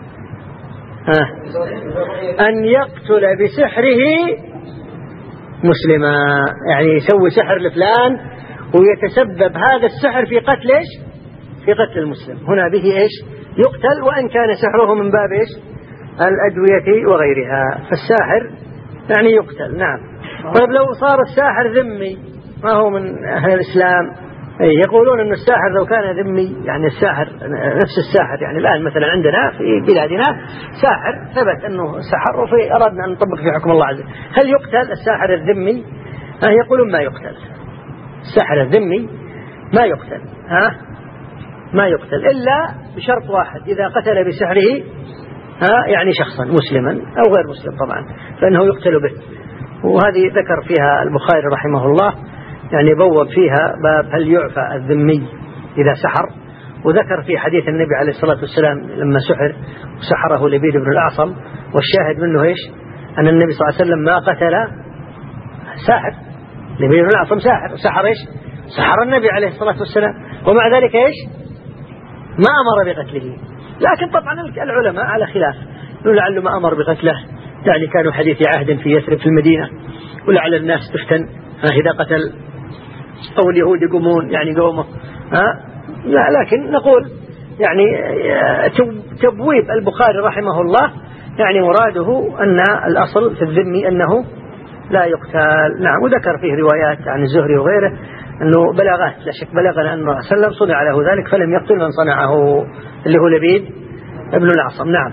أن يقتل بسحره مسلما، يعني يسوي سحر لفلان ويتسبب هذا السحر في قتل في قتل المسلم. هنا به يقتل، وإن كان سحره من باب الأدوية وغيرها، فالساحر يعني يقتل. نعم. طيب لو صار الساحر ذمي ما هو من أهل الإسلام يقولون أن الساحر لو كان ذمي، يعني الساحر نفس الساحر، يعني الآن مثلا عندنا في بلادنا ساحر ثبت أنه سحر وفي أردنا أن نطبق في حكم الله عز وجل، هل يقتل الساحر الذمي؟ يقولون ما يقتل الساحر الذمي، ما يقتل، ما يقتل إلا بشرط واحد، إذا قتل بسحره يعني شخصا مسلما أو غير مسلم طبعا فإنه يقتل به. وهذه ذكر فيها البخاري رحمه الله، يعني بوب فيها باب هل يعفى الذمي إذا سحر، وذكر في حديث النبي عليه الصلاة والسلام لما سحره لبيد بن الأعصم، والشاهد منه إيش؟ أن النبي صلى الله عليه وسلم ما قتل ساحر، لبيد بن الأعصم سحر إيش؟ سحر النبي عليه الصلاة والسلام، ومع ذلك إيش؟ ما أمر بقتله. لكن طبعا العلماء على خلاف، لعل ما أمر بقتله يعني كانوا حديث عهد في يثرب في المدينة، ولعل الناس تفتن إذا قتل، أو اليهود يقومون يعني قومه لا. لكن نقول يعني تبويب البخاري رحمه الله يعني مراده أن الأصل في الذمي أنه لا يقتل. نعم. وذكر فيه روايات عن الزهري وغيره أنه بلاغات، لا شك بلغنا أن الرسول صلى الله عليه وسلم صنع له ذلك فلم يقتل من صنعه اللي هو لبيد ابن الأعصم. نعم.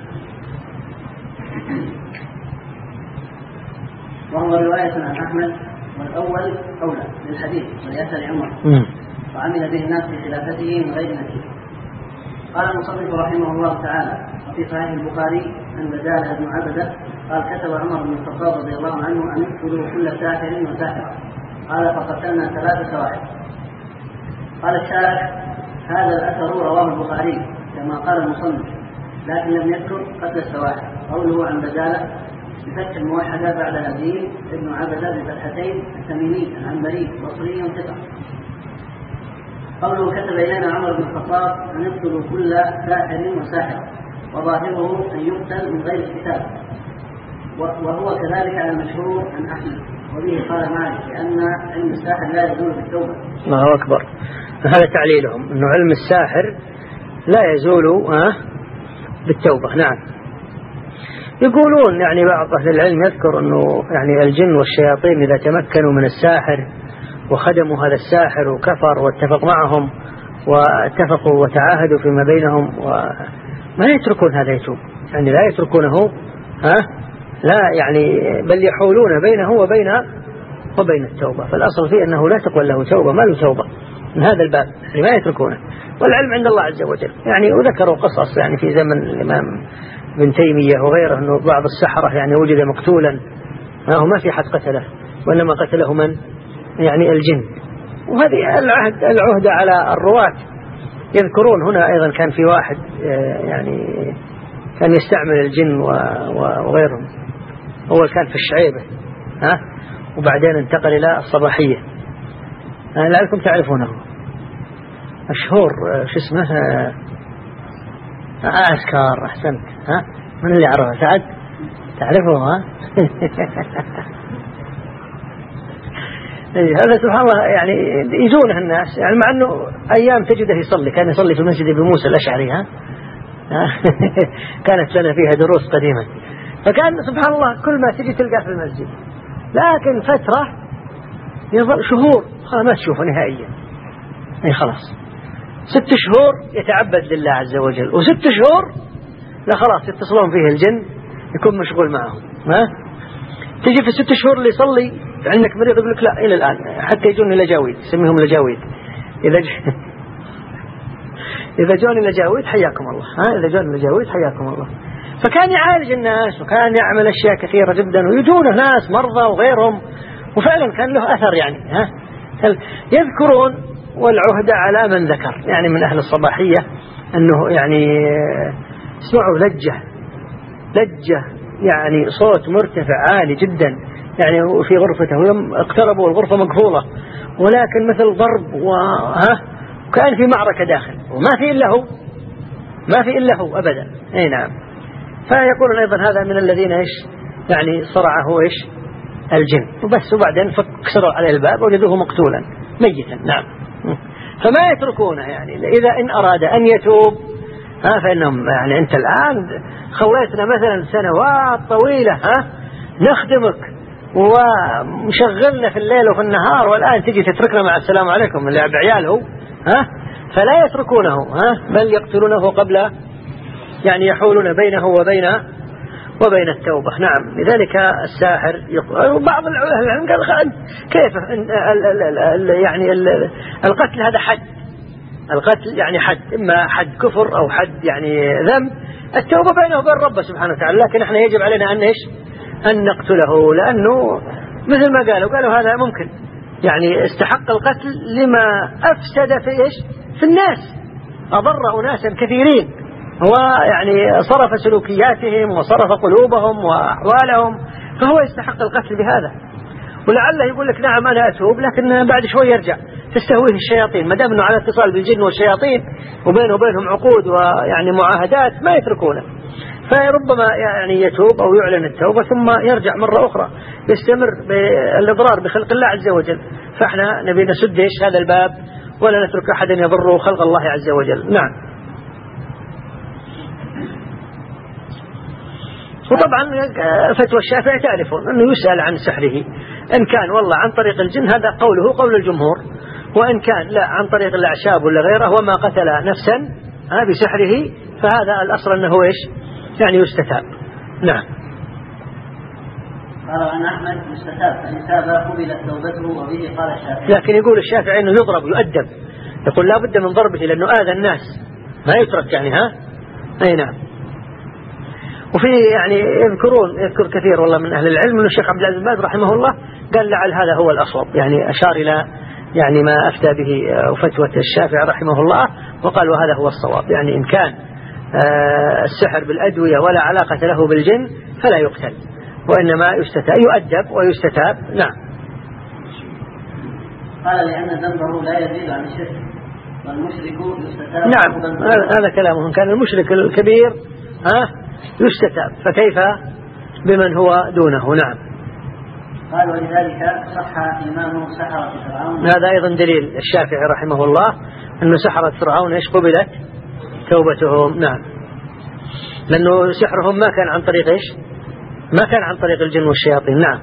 وهو رواية عن أحمد، والأول أولى للحديث ولأثر عمر، وعمل به الناس في خلافته من غير نكير. قال المصنف رحمه الله تعالى: وفي صحيح البخاري عن بدال بن عبدة قال: كتب عمر بن الخطاب رضي الله عنه أن يقتلوا كل ساحر وساحرة. قال: فقتلنا 3 سواحر. قال الشارح: هذا الأثر رواه البخاري كما قال المصنف، لكن لم يذكر قتل السواحر. قوله عن بدالة بفتح الموحدة بعد الدين ابن عبدة بفتحتين التميمي العنبري بصري ثقة. قوله كتب إلينا عمر بن الخطاب أن يقتلوا كل ساحر وساحرة، وظاهره أن يقتل من غير كتاب، وهو كذلك على المشهور عن أحمد، وبه قال مالك لأن علم الساحر لا يزول بالتوبة. الله أكبر. هذا تعليلهم أنه علم الساحر لا يزول بالتوبة. نعم. يقولون يعني بعض أهل العلم يذكر أنه يعني الجن والشياطين إذا تمكنوا من الساحر وخدموا هذا الساحر وكفر واتفق معهم واتفقوا وتعاهدوا فيما بينهم وما يتركون هذا يتوب، يعني لا يتركونه لا يعني بل يحولون بينه وبين التوبة. فالأصل فيه أنه لا تقبل له توبة، ما له توبة من هذا الباب، يعني ما يتركونه، والعلم عند الله عز وجل. يعني وذكروا قصص يعني في زمن الإمام ابن تيمية وغيره أنه بعض السحرة يعني وجد مقتولا ما في حد قتله، وإنما قتله من؟ يعني الجن. وهذه العهدة على الرواة. يذكرون هنا أيضا كان في واحد يعني كان يستعمل الجن وغيرهم، أول كان في الشعيبة وبعدين انتقل إلى الصباحية، لعلكم تعرفونه، مشهور شو اسمه عسكر. أحسنت. من اللي عرفه؟ سعد تعرفه؟ هذا سبحان الله يعني يزونه الناس، يعني مع أنه أيام تجده يصلي، كان يصلي في مسجد أبي موسى الأشعري كانت لنا فيها دروس قديما، فكان سبحان الله كل ما تجي تلقاه في المسجد، لكن فترة يظل شهور ما تشوفه نهائيا، أي خلاص 6 شهور يتعبد لله عز وجل، و6 شهور لا خلاص يتصلون فيه الجن يكون مشغول معهم. تجي في 6 شهور اللي يصلي عندك مريض يقول لك لا إلى الآن حتى يجون لجاويد، يسميهم لجاويد، إذا جون لجاويد حياكم الله، إذا جون لجاويد حياكم الله. فكان يعالج الناس وكان يعمل أشياء كثيرة جدا، ويجونه ناس مرضى وغيرهم، وفعلا كان له أثر يعني. يذكرون والعهدة على من ذكر يعني من أهل الصباحية أنه يعني اسمعوا لجة يعني صوت مرتفع عالي جدا يعني في غرفته، ولم اقتربوا الغرفة مقفولة، ولكن مثل ضرب وكان في معركة داخل، وما في إلا هو أبدا. أي نعم. فيقولون أيضا هذا من الذين يعني صرعه الجن وبس، وبعدين كسروا عليه الباب وجدوه مقتولا ميتا. نعم. فما يتركونه يعني إذا إن أراد أن يتوب فإنهم يعني أنت الآن خويتنا مثلا سنوات طويلة نخدمك ومشغلنا في الليل وفي النهار، والآن تجي تتركنا مع السلام عليكم اللي بعياله فلا يتركونه بل يقتلونه قبل يعني يحولون بينه وبين التوبة. نعم. لذلك الساحر وبعض العلماء قال كيف يعني القتل هذا حد، القتل يعني حد، إما حد كفر أو حد يعني ذنب، التوبة بينه وبين ربه سبحانه وتعالى، لكن احنا يجب علينا أن نقتله، لأنه مثل ما قالوا هذا ممكن يعني استحق القتل لما أفسد في الناس، أضر أناسا كثيرين، ويعني صرف سلوكياتهم وصرف قلوبهم وأحوالهم، فهو يستحق القتل بهذا. ولعله يقول لك نعم أنا أتوب، لكن بعد شوي يرجع، تستهويه الشياطين، ما دام انه على اتصال بالجن والشياطين وبينه وبينهم عقود ويعني معاهدات ما يتركونه، فربما يعني يتوب أو يعلن التوبة ثم يرجع مرة أخرى، يستمر بالإضرار بخلق الله عز وجل. فإحنا نبي نسد هذا الباب ولا نترك أحد يضر خلق الله عز وجل. نعم. وطبعا فتوى الشافعي تعرفون أنه يسأل عن سحره، إن كان والله عن طريق الجن هذا قوله قول الجمهور، وإن كان لا عن طريق الأعشاب ولا غيره وما قتل نفسا بسحره فهذا الأصل أنه يعني يستتاب. نعم. قال عن أحمد يستتاب، فإن تاب قبلت توبته، وبه قال الشافعي. لكن يقول الشافعي أنه يضرب يؤدب، يقول لا بد من ضربه لأنه آذى الناس، ما يترك يعني أي نعم. وفي يعني يذكر كثير والله من أهل العلم أن الشيخ عبد العزيز بن باز رحمه الله قال لعل هذا هو الأصوب، يعني أشار إلى يعني ما أفتى به فتوى الشافعي رحمه الله، وقال وهذا هو الصواب، يعني إن كان السحر بالأدوية ولا علاقة له بالجن فلا يقتل، وإنما يؤدب ويستتاب. نعم. قال لأن ذنبه لا يزيد عن الشرك، والمشرك يستتاب. نعم هذا كلامه، كان المشرك الكبير يستتاب، فكيف بمن هو دونه. نعم. قال ولذلك صح إمام سحرة فرعون. هذا أيضا دليل الشافعي رحمه الله أن سحرة فرعون قبلت توبتهم. نعم. لأنه سحرهم ما كان عن طريق ما كان عن طريق الجن والشياطين. نعم.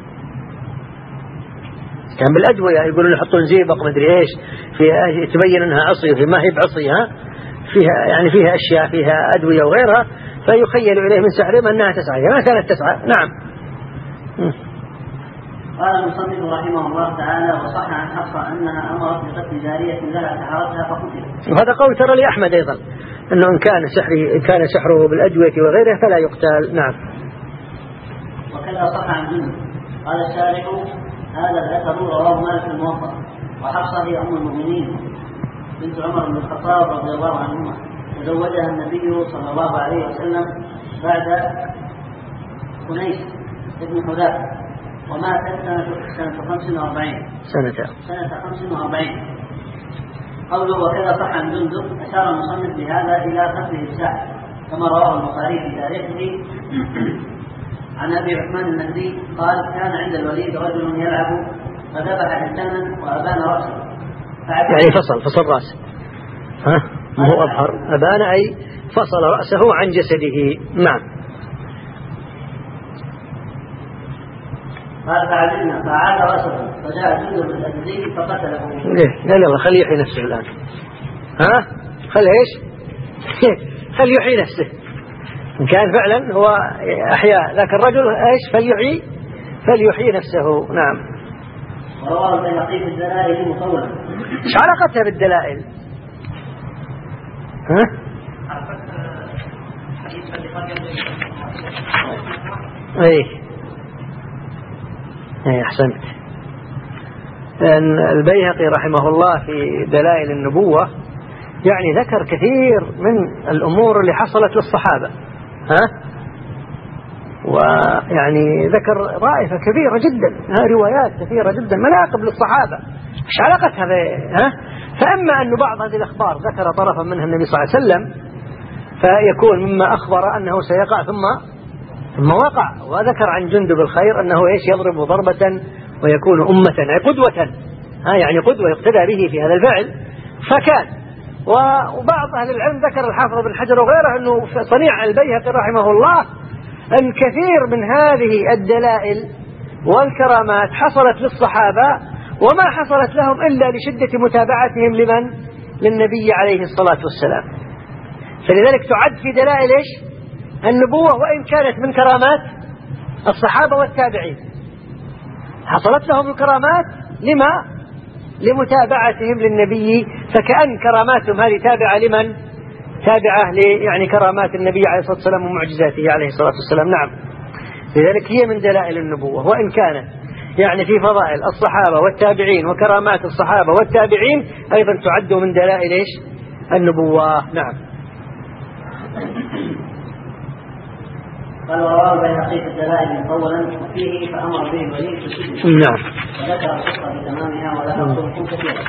كان بالأدوية، يقولون يحطون زيبق ما أدري إيش فيها تبين أنها عصي وفي ما هي بعصي، فيها أشياء، فيها أدوية وغيرها، فيخيل إليه من سحرهم أنها تسعى، ما كانت تسعى. نعم. قال المصنف رحمه الله تعالى وصح عن حفصة أنها أمرت بقتل جارية لها سحرتها فقتلت. وهذا قول ترى لأحمد أيضا، أنه إن كان سحره بالأدوية وغيره فلا يقتل. نعم. وكذا صح عن جند. قال الشارح هذا الأثر رواه مالك الموطأ، وحفصة هي أم المؤمنين بنت عمر بن الخطاب رضي الله عنهما، تزوجها النبي صلى الله عليه وسلم بعد خنيس ابن حذافة، وماتت سنة 45. سنة 45. قوله وكذا صح عن جندب، أشار المصنف بهذا إلى قتله الساحر، كما رواه البخاري في تاريخه عن أبي عثمان النهدي قال كان عند الوليد رجل يلعب فذبح إنسانا وأبان رأسه، يعني فصل رأسه، هو أظهر أبان أي فصل رأسه عن جسده. نعم. قال فعجلنا فعاد رأسه فجاء جندب الأزدي فقتله. لا يلا خليه يحيي نفسه الآن. خليه خليه يحيي نفسه، إن كان فعلا هو أحياء ذاك الرجل فليحيي نفسه. نعم. ورواه البيهقي في الدلائل مطولا. ايش علاقتها بالدلائل؟ اي احسنت. لأن البيهقي رحمه الله في دلائل النبوة يعني ذكر كثير من الأمور اللي حصلت للصحابة، ويعني ذكر طائفة كبيرة جدا، روايات كثيرة جدا مناقب للصحابة، ايش علاقتها فأما أن بعض هذه الأخبار ذكر طرفا منها النبي صلى الله عليه وسلم فيكون مما أخبر أنه سيقع ثم وقع، وذكر عن جندب الخير أنه يضرب ضربة ويكون أمة أي قدوة، يعني قدوة يقتدى به في هذا الفعل فكان. وبعض أهل العلم ذكر الحافظ بن حجر وغيره أنه صنيع البيهقي رحمه الله أن كثير من هذه الدلائل والكرامات حصلت للصحابة وما حصلت لهم إلا لشدة متابعتهم للنبي عليه الصلاة والسلام. فلذلك تعد في دلائل النبوة وإن كانت من كرامات الصحابة والتابعين. حصلت لهم الكرامات لمتابعتهم للنبي، فكأن كراماتهم هذه تابعة لمن؟ تابعة يعني كرامات النبي عليه الصلاة والسلام ومعجزاته عليه الصلاة والسلام. نعم، لذلك هي من دلائل النبوة وإن كانت يعني في فضائل الصحابة والتابعين وكرامات الصحابة والتابعين أيضا تعد من دلائل النبوة. نعم. قال ورواه البيهقي في الدلائل مطولا وفيه فأمر به الولي بالسجن. نعم. وذكر القصة بتمامها ولها طرق كثيرة.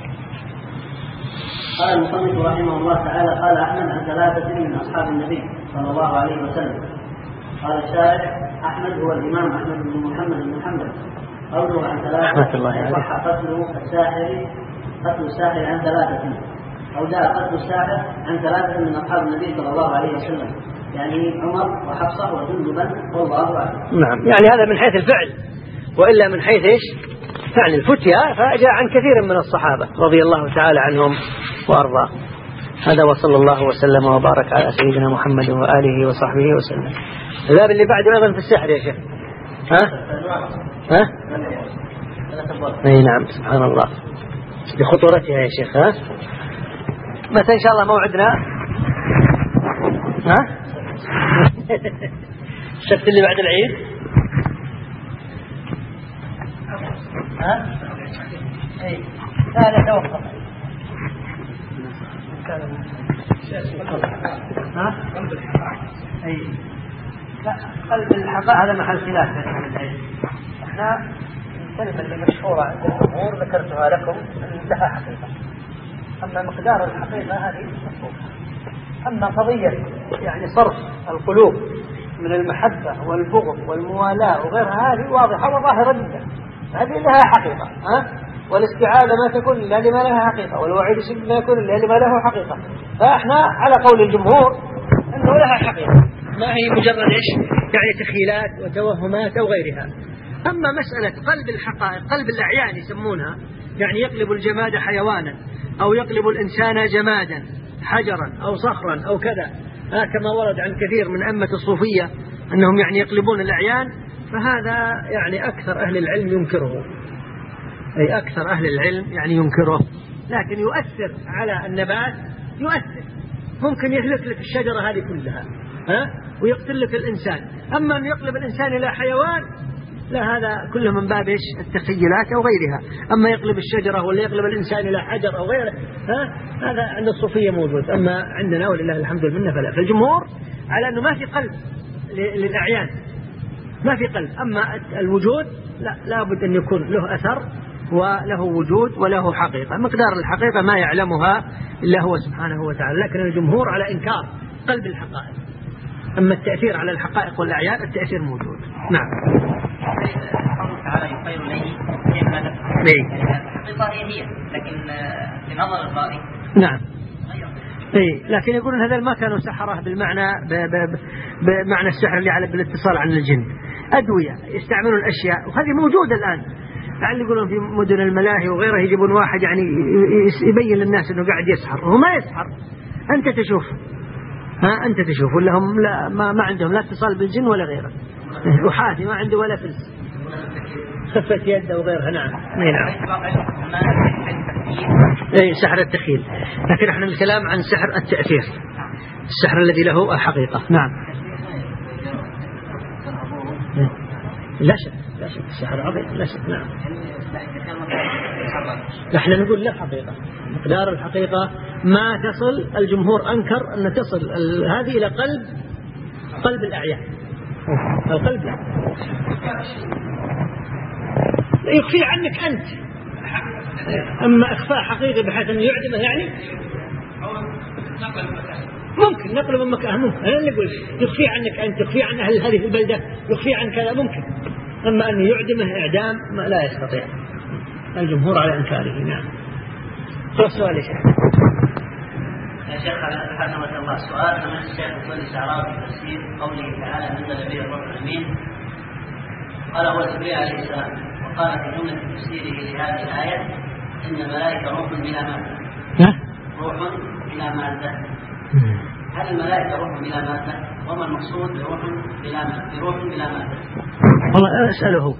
قال المصنف رحمه الله تعالى قال أحمد عن 3 من أصحاب النبي صلى الله عليه وسلم. قال الشارح أحمد هو الإمام أحمد بن محمد بن حنبل. قوله عن 3 صح قتل الساحر عن 3 أو جاء قتل الساحر عن 3 من أصحاب النبي صلى الله عليه وسلم، يعني عمر وحفصة وجندبا والله أعلم. نعم، يعني هذا من حيث الفعل، وإلا من حيث فعل الفتيا فجاء عن كثير من الصحابة رضي الله تعالى عنهم وأرضاه. هذا وصلى الله وسلم وبارك على سيدنا محمد وآله وصحبه وسلم. الباب اللي بعده أيضا في السحر يا شيخ. ها؟ أي نعم، سبحان الله بخطورتها يا شيخ. متى إن شاء الله موعدنا؟ السبت اللي بعد العيد. اي لا توقف. اي لا، قلب الحقائق هذا محل خلاف بين اهل العلم. احنا الكلمه اللي مشهوره عند الجمهور ذكرتها لكم لها حقيقه، اما مقدار الحقيقه هذه مفروضه. اما قضيه يعني صرف القلوب من المحبه والبغض والموالاه وغيرها هذه واضحه وظاهره جدا، هذه لها حقيقه. والاستعاذة ما تكون إلا لما لها حقيقة، والوعيد الشديد ما يكون إلا لما له حقيقة. فإحنا على قول الجمهور أنه لها حقيقة، ما هي مجرد يعني تخيلات وتوهمات أو غيرها. أما مسألة قلب الحقائق، قلب الأعيان يسمونها، يعني يقلب الجماد حيوانا أو يقلب الإنسان جمادا حجرا أو صخرا أو كذا، كما ورد عن كثير من أئمة الصوفية أنهم يعني يقلبون الأعيان، فهذا يعني أكثر أهل العلم ينكره، أي أكثر أهل العلم يعني ينكره. لكن يؤثر على النبات، يؤثر، ممكن يهلك لك الشجرة هذه كلها ويقتل لك الإنسان. أما أن يقلب الإنسان إلى حيوان لا، هذا كله من باب التخيلات أو غيرها. أما يقلب الشجرة ولا يقلب الإنسان إلى حجر أو غيره، هذا عند الصوفية موجود. أما عندنا ولله الحمد والمنة فلا. فالجمهور على أنه ما في قلب للأعيان، ما في قلب. أما الوجود لا بد أن يكون له أثر وله وجود وله حقيقة. مقدار الحقيقة ما يعلمها إلا هو سبحانه وتعالى. لكن الجمهور على إنكار قلب الحقائق. أما التأثير على الحقائق والأعيان التأثير موجود. نعم. الله تعالى يخير إليه مما نفسه. الحقيقة هي لكن في نظر الرأي نعم. لكن يقولون هذا ما كانوا سحرة بالمعنى بمعنى السحر اللي على بالاتصال عن الجن. أدوية يستعملون الأشياء، وهذه موجودة الآن. يعني يقولون في مدن الملاهي وغيره يجيبون واحد يعني يبين للناس انه قاعد يسحر، وهو ما يسحر. انت تشوف ولا هم لا ما عندهم لا اتصال بالجن ولا غيره، وحاثي ما عنده ولا فلس، خفة يده وغيرها. نعم. اي سحر التخيل، لكن احنا الكلام عن سحر التأثير، السحر الذي له حقيقة. نعم. لا شك السحر عظيم، لا شك. نعم. نحن نقول لا حقيقة، مقدار الحقيقة ما تصل. الجمهور أنكر أن تصل هذه إلى قلب الأعيان. القلب لا يخفي عنك أنت. أما إخفاء حقيقي بحيث أن يعدمه يعني ممكن نقل من مكان، ممكن أنا نقول يخفي عنك أنت، يخفي عن أهل هذه البلدة، يخفي عن كذا ممكن. أما أن يعدمه إعدام لا يستطيع. الجمهور على إنكاره. نعم. سؤال يا شيخ. يا شيخ رحمه الله، سؤال سمعت الشيخ يقول إشعارات في تفسير قوله تعالى نزل به الروح الأمين قال هو جبريل عليه السلام، وقال في جملة تفسيره لهذه الآية إن الملائكة روح بلا مادة. روح بلا مادة. هل الملائكة روح بلا مادة؟ وما المقصود بروح بلا مادة؟ بروح بلا مادة. والله أسأله.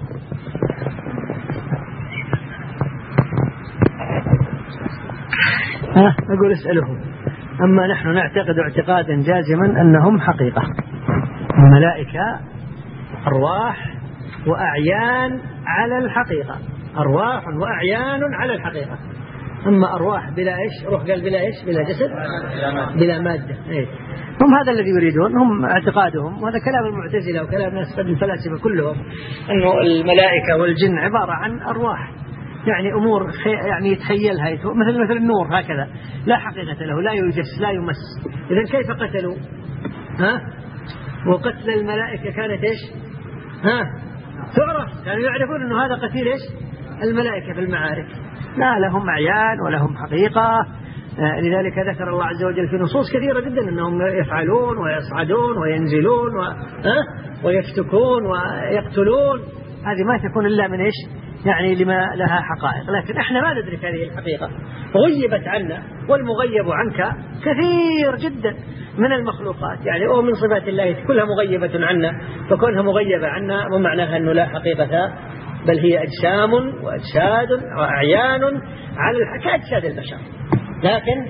أقول اسأله. أما نحن نعتقد اعتقادا جازما أنهم حقيقة. الملائكة أرواح وأعيان على الحقيقة، أرواح وأعيان على الحقيقة. أما أرواح بلا إيش، روح قال بلا إيش، بلا جسد، بلا مادة. إيه. هم هذا الذي يريدون، هم اعتقادهم، وهذا كلام المعتزلة وكلام ناس الفلاسفة كلهم، أنه الملائكة والجن عبارة عن أرواح، يعني أمور يعني يتخيلها مثل النور هكذا، لا حقيقة له، لا يجس لا يمس. إذن كيف قتلوا؟ وقتل الملائكة كانت إيش؟ تعرف، كانوا يعرفون أنه هذا قتيل إيش؟ الملائكة في المعارك. لا لهم أعيان ولهم حقيقة. لذلك ذكر الله عز وجل في نصوص كثيرة جدا أنهم يفعلون ويصعدون وينزلون ويفتكون ويقتلون. هذه ما تكون إلا من إيش؟ يعني لما لها حقائق، لكن احنا ما ندرك هذه الحقيقة، غيبت عنا، والمغيب عنك كثير جدا من المخلوقات، يعني من صفات الله كلها مغيبة عنا، فكونها مغيبة عنا ومعناها أنه لا حقيقة، بل هي أجسام وأجساد وأعيان على كأجساد البشر، لكن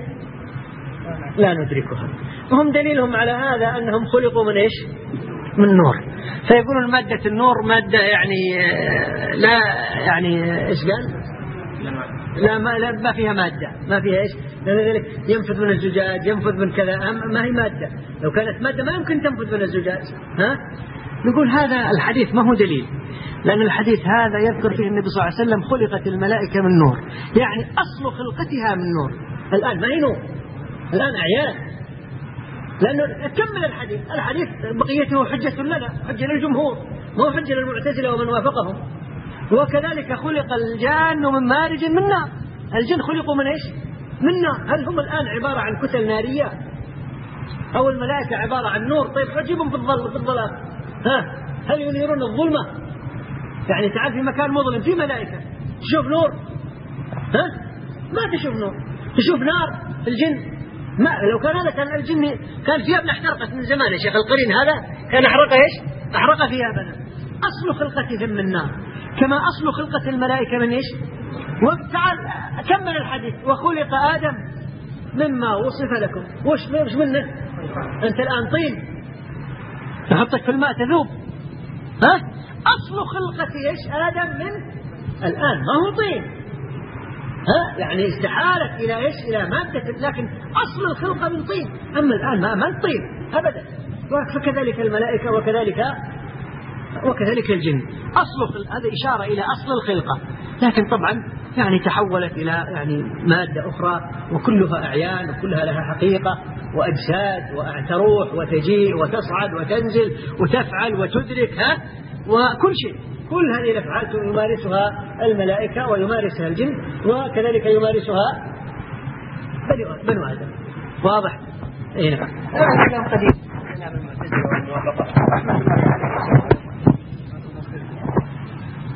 لا ندركها. وهم دليلهم على هذا أنهم خلقوا من إيش؟ من نور. فيقولون مادة النور مادة يعني لا يعني إيش قال؟ لا ما فيها مادة، ما فيها إيش؟ لذلك ينفذ من الزجاج، ينفذ من كذا، ما هي مادة. لو كانت مادة ما يمكن تنفذ من الزجاج. نقول هذا الحديث ما هو دليل، لأن الحديث هذا يذكر فيه النبي صلى الله عليه وسلم خلقت الملائكة من نور، يعني أصل خلقتها من نور. الآن ما هي نور، الآن أعيان. لأنه كمل الحديث بقيته حجة لنا، حجة للجمهور، مو حجة للمعتزلة ومن وافقهم. وكذلك خلق الجان من مارج من نار. الجن خلقوا من إيش؟ من نار. هل هم الآن عبارة عن كتل نارية أو الملائكة عبارة عن نور؟ طيب حجبهم في الظلام، هل ينيرون الظلمة؟ يعني تعال في مكان مظلم في ملائكة تشوف نور؟ ما تشوف نور، تشوف نار. الجن ما لو كان هذا كان الجن كان ثيابنا احترقت من زمان يا شيخ القرين، هذا كان أحرق إيش؟ أحرق ثيابنا. أصل خلقتهم من نار، كما أصل خلقة الملائكة من إيش؟ وتعال كمل الحديث، وخلق آدم مما وصف لكم. وش منه؟ أنت الآن طين، نحطك في الماء تذوب. أصل خلقة إيش؟ آدم من الآن ما هو طين، يعني استحالت إلى إيش؟ إلى مادة، لكن أصل الخلقة من طين. أما الآن ما الطين أبدا. فكذلك الملائكة وكذلك الجن، هذا إشارة إلى أصل الخلقة، لكن طبعا يعني تحولت إلى يعني مادة أخرى، وكلها أعيان وكلها لها حقيقة وأجساد وتروح وتجيء وتصعد وتنزل وتفعل وتدرك وكل شيء. كل هذه الأفعال يمارسها الملائكة ويمارسها الجن، وكذلك يمارسها بنو آدم. واضح؟ أي نعم.